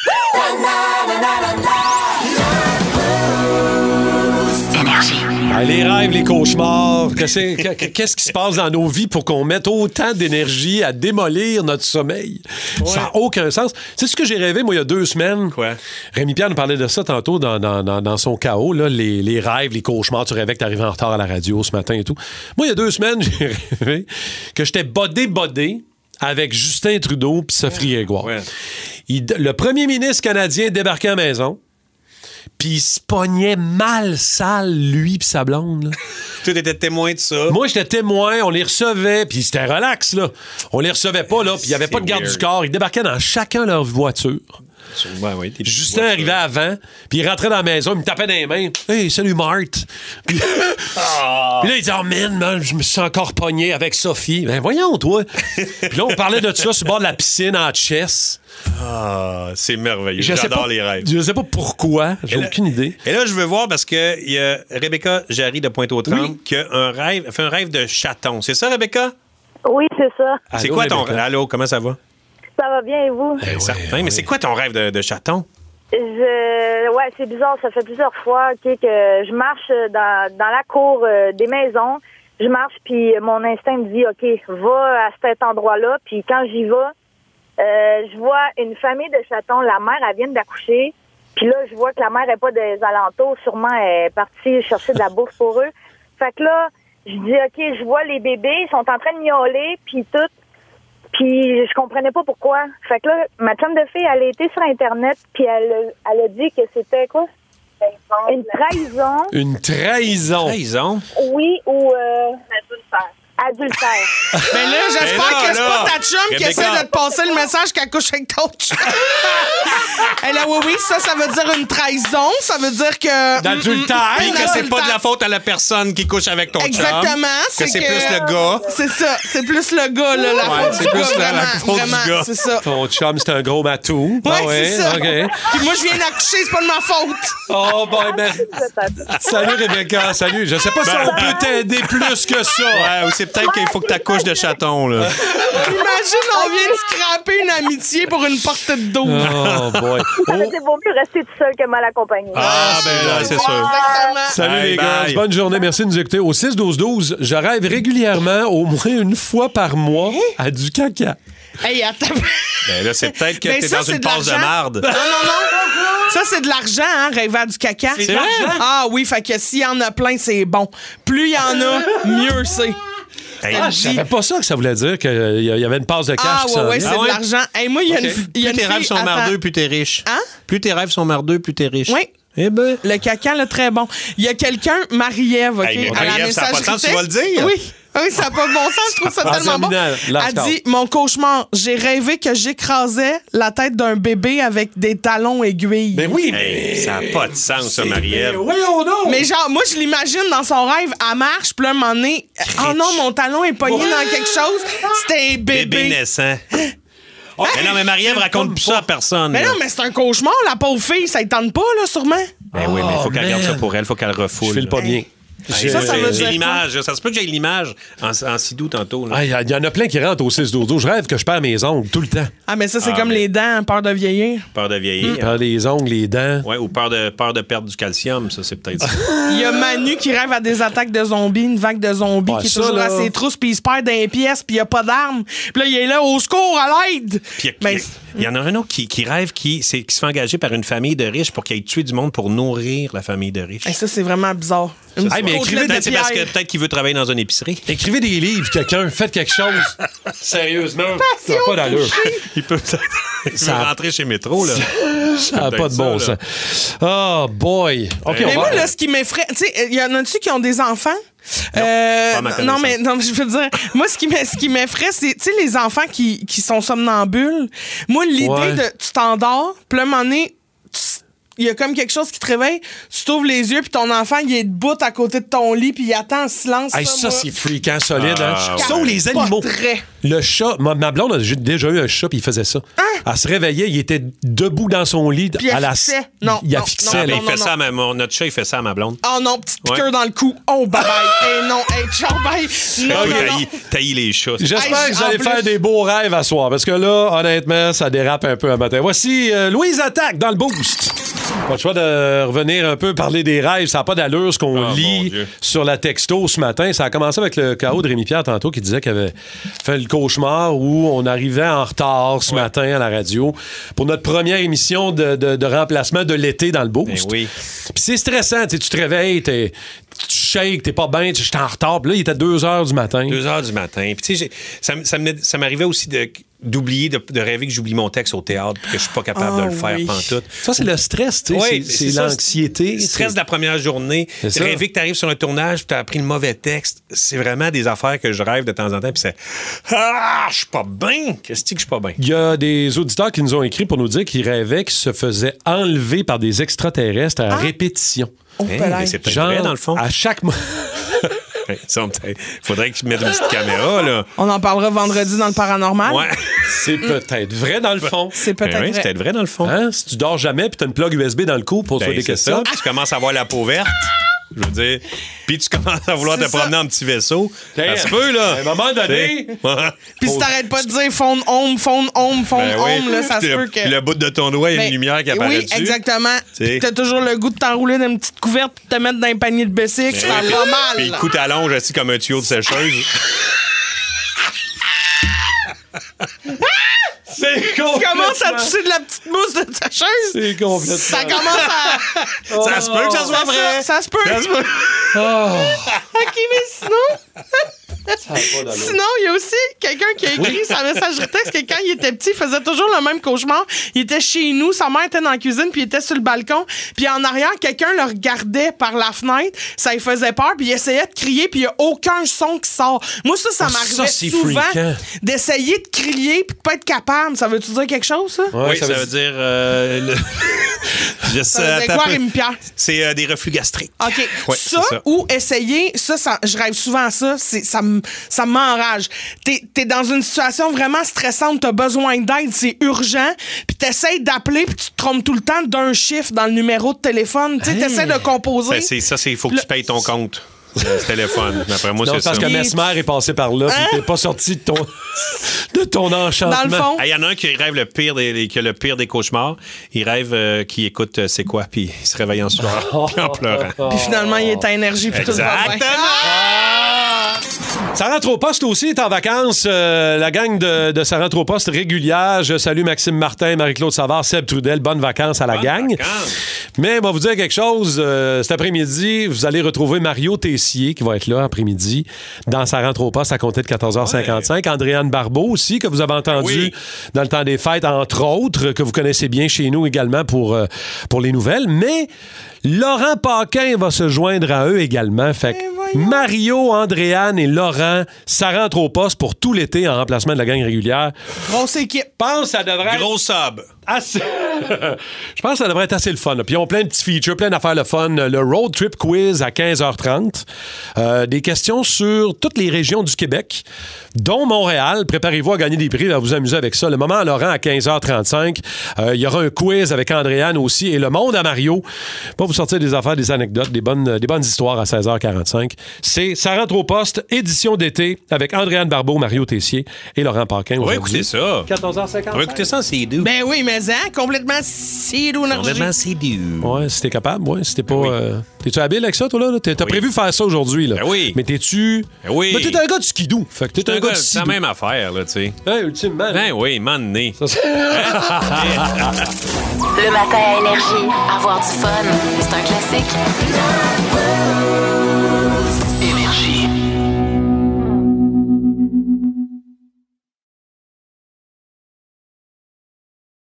Ah, les rêves, les cauchemars, que c'est- que- qu'est-ce qui se passe dans nos vies pour qu'on mette autant d'énergie à démolir notre sommeil? Ça n'a aucun sens. C'est ce que j'ai rêvé, moi, il y a deux semaines. Quoi? Rémi Pierre nous parlait de ça tantôt dans, dans, dans, dans son chaos, là, les, les rêves, les cauchemars. Tu rêvais que tu arrivais en retard à la radio ce matin et tout. Moi, il y a deux semaines, j'ai rêvé que j'étais bodé-bodé avec Justin Trudeau puis Sophie Grégoire. Ouais. Il- le premier ministre canadien débarquait à la maison. Puis il se pognait mal sale, lui pis sa blonde. Là. Tu étais témoin de ça. Moi, j'étais témoin, on les recevait, puis c'était relax, là. On les recevait pas, là, puis il y avait pas de garde weird. du corps. Ils débarquaient dans chacun leur voiture. Ouais, ouais, t'es- Justin arrivait avant, puis il rentrait dans la maison, il me tapait dans les mains. « Hey, salut, Marthe! » Puis puis là, il dit « Oh, man, man, je me suis encore pogné avec Sophie. » Ben voyons, toi! Puis là, on parlait de ça sur le bord de la piscine en chess. Ah, c'est merveilleux. Je sais J'adore pas- les rêves. Je sais pas pourquoi, j'ai Et là- aucune idée. Et là, je veux voir parce que il y a Rebecca Jarry de Pointe-aux-Trembles Oui. qui a un rêve, fait un rêve de chaton. C'est ça, Rebecca? Oui, c'est ça. C'est Allô, quoi ton Rebecca? Allô, comment ça va? Ça va bien et vous? Ben ouais, Certain, ouais. mais c'est quoi ton rêve de, de chaton? Je... Ouais, c'est bizarre. Ça fait plusieurs fois ok, que je marche dans, dans la cour euh, des maisons. Je marche, puis mon instinct me dit, OK, va à cet endroit-là. Puis quand j'y vais, euh, je vois une famille de chatons. La mère, elle vient d'accoucher. Puis là, je vois que la mère n'est pas des alentours. Sûrement, elle est partie chercher de la bouffe pour eux. Fait que là, je dis, OK, je vois les bébés. Ils sont en train de miauler, puis tout. Puis je comprenais pas pourquoi. Fait que là, ma chum de fille, elle a été sur Internet, puis elle, elle a dit que c'était quoi? Une trahison. Une trahison. Trahison? Oui, ou... Euh, adultère. Adultère. Ben là, j'espère Ben là, que c'est là. pas ta chum qui Rebecca. essaie de te passer le message qu'elle couche avec ton chum. Elle a oui, oui, ça, ça veut dire une trahison. Ça veut dire que... D'adultère. Puis Une que c'est pas de la adultère. faute à la personne qui couche avec ton chum. Exactement. Que c'est plus le gars. C'est ça. C'est plus le gars, là. La Ouais, faute c'est du plus gars, la- la vraiment. faute du Vraiment, gars. c'est ça. Ton chum, c'est un gros matou. Ouais, Ah c'est ça. OK. Puis moi, je viens d'accoucher, c'est pas de ma faute. Oh, boy, ben. Salut, Rebecca. Salut. Je sais pas si on peut t'aider plus que ça. Ouais, ou c'est peut-être qu'il faut que tu accouches de chaton, là. Imagine, on vient de scraper une amitié pour une portée de dos. Oh, boy. Ça veut dire vaut mieux rester tout seul que mal accompagné. Ah, ben là, c'est sûr. Exactement. Salut, Bye, les bye. gars. Bonne journée. Merci de nous écouter. Au six douze douze, je rêve régulièrement, au moins une fois par mois, à du caca. Hey, attends. Ben là, c'est peut-être que Ben t'es ça, dans c'est une de passe de l'argent. marde. Non, non, non. Ça, c'est de l'argent, hein, rêver à du caca. C'est de l'argent? Ah oui, fait que s'il y en a plein, c'est bon. Plus il y en a, mieux c'est. Hey, Ah, je savais pas ça que ça voulait dire qu'il y avait une passe de cash. Ah qui ouais, s'en ouais, vient. c'est Ah ouais? de l'argent. Hey, moi, il y a OK. une, il y a Plus une tes rêves fille- sont attends. merdeux, plus t'es riche. Hein? Plus tes rêves sont merdeux, plus t'es riche. Oui. Eh ben. Le caca, là, très bon. Il y a quelqu'un, Marie-Ève, OK? Hey, mais à la Marie-Ève, ça a pas de sens, tu vas le texte. dire? Oui. Oui, ça n'a pas de bon sens, je trouve ça En tellement bon. terminant, last Elle call. dit, mon cauchemar, j'ai rêvé que j'écrasais la tête d'un bébé avec des talons aiguilles. Ben oui, Hey, ça n'a pas de sens, ça, Marie-Ève. voyons donc. Mais genre, moi, je l'imagine dans son rêve, elle marche, puis là, à un moment donné, oh non, mon talon est pogné dans quelque chose. C'était un bébé. Bébé naissant. Mais non, mais Marie-Ève raconte plus ça à personne. Mais là. non, mais c'est un cauchemar, la pauvre fille, ça ne tente pas, là, sûrement. Ben oui, mais il faut Oh, qu'elle garde man. ça pour elle, il faut qu'elle refoule. Je file pas bien. J'ai, Ça, ça veut j'ai dire l'image. Ça se peut que j'ai l'image en, en sidou tantôt. Il ah, y, y en a plein qui rentrent au six douze. Je rêve que je perds mes ongles tout le temps. Ah, mais ça, c'est Ah, comme mais- les dents, peur de vieillir. Peur de vieillir. Je perds les ongles, les dents. Ouais, ou peur de, peur de perdre du calcium, ça, c'est peut-être ça. Il y a Manu qui rêve à des attaques de zombies, une vague de zombies Ouais, qui est ça, toujours là. à ses trousses, puis il se perd dans les pièces, puis il n'y a pas d'armes. Puis là, il est là, au secours, à l'aide! Puis il Ben, y, a- il y en a un autre qui, qui rêve, qui, c'est, qui se fait engager par une famille de riches pour qu'il aille tuer du monde pour nourrir la famille de riches. hey, ça, c'est vraiment bizarre. Une Hey, mais petite écrivez côtelette Peut-être de c'est parce que pierre. peut-être qu'il veut travailler dans une épicerie. Écrivez des livres, quelqu'un. Faites quelque chose. Sérieusement. Ça n'a pas d'allure. Il peut peut-être il Ça- veut rentrer chez Métro, là. Ça n'a Peut-être pas de bon ça, sens. Oh, boy. OK, Mais on moi, va... là, ce qui m'effraie, tu sais, il y en a-tu qui ont des enfants? Non, Euh, pas à ma non, connaissance. mais non, mais je veux dire, moi, ce qui m'e- ce qui m'effraie, c'est, tu sais, les enfants qui, qui sont somnambulles. Moi, l'idée Ouais. de, tu t'endors, puis là, à un moment donné, tu- il y a comme quelque chose qui te réveille, tu t'ouvres les yeux, puis ton enfant, il est debout à côté de ton lit, puis il attend en silence. Hey, ça, moi, c'est freakant, solide. Ah, hein? ouais. Ça ou les animaux. capoterais. Le chat, ma, ma blonde a déjà- déjà eu un chat, puis il faisait ça. Elle se réveillait, il était debout dans son lit. Puis elle à la... fixait. Non, Il a non, fixé. non, là. Mais non, il fait non, ça à ma, mon- notre chat, il fait ça à ma blonde. Oh non, petite Ouais. piqûre dans le cou. Oh, bye bye. hey, non, hey, ciao, bye. Non, Toi, non, non. taillis- taillis les chats. J'espère Hey, que vous allez en faire plus- des beaux rêves à soir, parce que là, honnêtement, ça dérape un peu un matin. Voici euh, Louise Attaque dans le Boost. Pas le choix de revenir un peu parler des rêves. Ça n'a pas d'allure ce qu'on Oh, mon lit Dieu. sur la texto ce matin. Ça a commencé avec le chaos de Rémi-Pierre tantôt qui disait qu'il avait fait le cauchemar où on arrivait en retard ce Ouais. matin à la radio pour notre première émission de, de- de remplacement de l'été dans le Boost. Ben oui. Puis c'est stressant. Tu sais, tu te réveilles, t'es- tu shakes, t'es pas bien, tu- j'étais en retard. Puis là, il était deux heures du matin. Deux heures du matin. Puis, tu sais, j'ai- ça, m- ça, me- ça m'arrivait aussi de, d'oublier, de, de rêver que j'oublie mon texte au théâtre puis que je suis pas capable de Ah le faire oui. pantoute. Ça, c'est le stress, tu sais. Ouais, c'est c'est c'est ça, l'anxiété. Le stress c'est- de la première journée. C'est ça. Rêver que tu arrives sur un tournage puis tu as appris le mauvais texte. C'est vraiment des affaires que je rêve de temps en temps. Puis c'est Ah, je suis pas bien. Qu'est-ce que je suis pas bien? Il y a des auditeurs qui nous ont écrit pour nous dire qu'ils rêvaient qu'ils se faisaient enlever par des extraterrestres à répétition. Oh, Hein, palais. mais c'est peut-être Genre, vrai, dans le fond. à chaque mois. Ouais, ça, on peut- faudrait que tu mettes une petite caméra, là. On en parlera vendredi dans le paranormal. Ouais. C'est peut-être vrai dans le fond. C'est peut-être Ben oui, vrai. c'est peut-être vrai, dans le fond. Hein? Si tu dors jamais puis t'as une plug U S B dans le cou, pose-toi Ben, des c'est questions. ça, puis tu commences à avoir la peau verte. Je veux dire. Puis tu commences à vouloir C'est te ça. promener en petit vaisseau. Damn. Ça se peut, là. À un moment donné, T'sais. Ouais. Puis si t'arrêtes pas de dire phone home, phone home, phone Ben oui. home, là, ça se Puis le- peut que. puis le bout de ton doigt, il y a Ben, une lumière qui apparaît Oui, dessus. exactement. T'sais. T'as toujours le goût de t'enrouler dans une petite couverte puis de te mettre dans un panier de Bessic. Ça Ben oui, va puis- mal. Puis le coup t'allonge assis comme un tuyau de sécheuse. c'est Tu commences à tousser de la petite mousse de ta chaise. C'est complètement. Ça commence à. Ça se peut que ça soit Ça, vrai. Ça se peut. Ça se peut. OK, mais sinon. Sinon, il y a aussi quelqu'un qui a écrit sa messagerie texte que quand il était petit, il faisait toujours le même cauchemar. Il était chez nous, sa mère était dans la cuisine, puis il était sur le balcon. Puis en arrière, quelqu'un le regardait par la fenêtre. Ça lui faisait peur, puis il essayait de crier, puis il n'y a aucun son qui sort. Moi, ça, ça Ah, m'arrivait ça, c'est souvent freakant. d'essayer de crier, puis de pas être capable. Ça veut-tu dire quelque chose, ça? Ouais, Oui, ça, veut dire. euh, le- Je Ça sais, veut dire attends quoi, un peu. Rémi-Pierre? C'est euh, des reflux gastriques. OK. Ouais, ça, c'est ça. ou essayer, ça, ça, je rêve souvent à ça, c'est, ça me ça m'enrage. T'es, t'es dans une situation vraiment stressante, t'as besoin d'aide, c'est urgent, puis t'essayes d'appeler, puis tu te trompes tout le temps d'un chiffre dans le numéro de téléphone. Tu sais, t'essaies de composer. Ben, c'est, ça, c'est il faut que tu payes ton compte. euh, Ce téléphone. D'après moi, Non, c'est c'est parce ça. que Mesmer est passé par là, puis Hein? t'es pas sorti de ton, de ton enchantement. Dans le fond. Il y en a un qui rêve le pire des, qui a le pire des cauchemars. Il rêve euh, qu'il écoute euh, C'est quoi, puis il se réveille en sueur, puis en pleurant. Puis finalement, il est à énergie, puis tout va bien. Exactement! Ça rentre au poste aussi, est en vacances. Euh, la gang de, de Ça rentre au poste régulière. Je salue Maxime Martin, Marie-Claude Savard, Seb Trudel. Bonnes vacances à la Bonnes gang. vacances. Mais on va vous dire quelque chose. euh, cet après-midi, vous allez retrouver Mario Tessier qui va être là après-midi dans Ça rentre au poste à compter de quatorze heures cinquante-cinq. Andréane Barbeau aussi, que vous avez entendu Oui. dans le temps des fêtes, entre autres, que vous connaissez bien chez nous également pour, euh, pour les nouvelles. Mais Laurent Paquin va se joindre à eux également. Fait que Mario, Andréane et Laurent, ça rentre au poste pour tout l'été en remplacement de la gang régulière. Grosse équipe. Je pense que ça devrait être Gros sub. Assez... Je pense que ça devrait être assez le fun. Là. Puis ils ont plein de petits features, plein d'affaires le fun. Le Road Trip Quiz à quinze heures trente. Euh, des questions sur toutes les régions du Québec, dont Montréal. Préparez-vous à gagner des prix, à vous amuser avec ça. Le moment à Laurent à quinze heures trente-cinq. Euh, il y aura un quiz avec Andréane aussi. Et le monde à Mario. Pour vous sortir des affaires, des anecdotes, des bonnes, des bonnes histoires à seize heures quarante-cinq. C'est Ça rentre au poste, édition d'été, avec Andréane Barbeau, Mario Tessier et Laurent Paquin. On va écouter ça. quatorze heures cinquante. On va écouter ça en C D. Ben oui, mais hein, complètement C D. Complètement C D. Ouais, si t'es capable, ouais. Si t'es pas. Ben oui. euh... T'es-tu habile avec ça, toi, là? T'as, t'as oui. prévu faire ça aujourd'hui, là? Ben oui. Mais t'es-tu. Ben oui. Mais t'es un gars du skidoo. Fait que t'es, t'es un, un gars, gars du C'est la même affaire, là, tu sais. Ben, ultimement. Ben oui, m'en né. Le matin à Énergie. Avoir du fun, c'est un classique.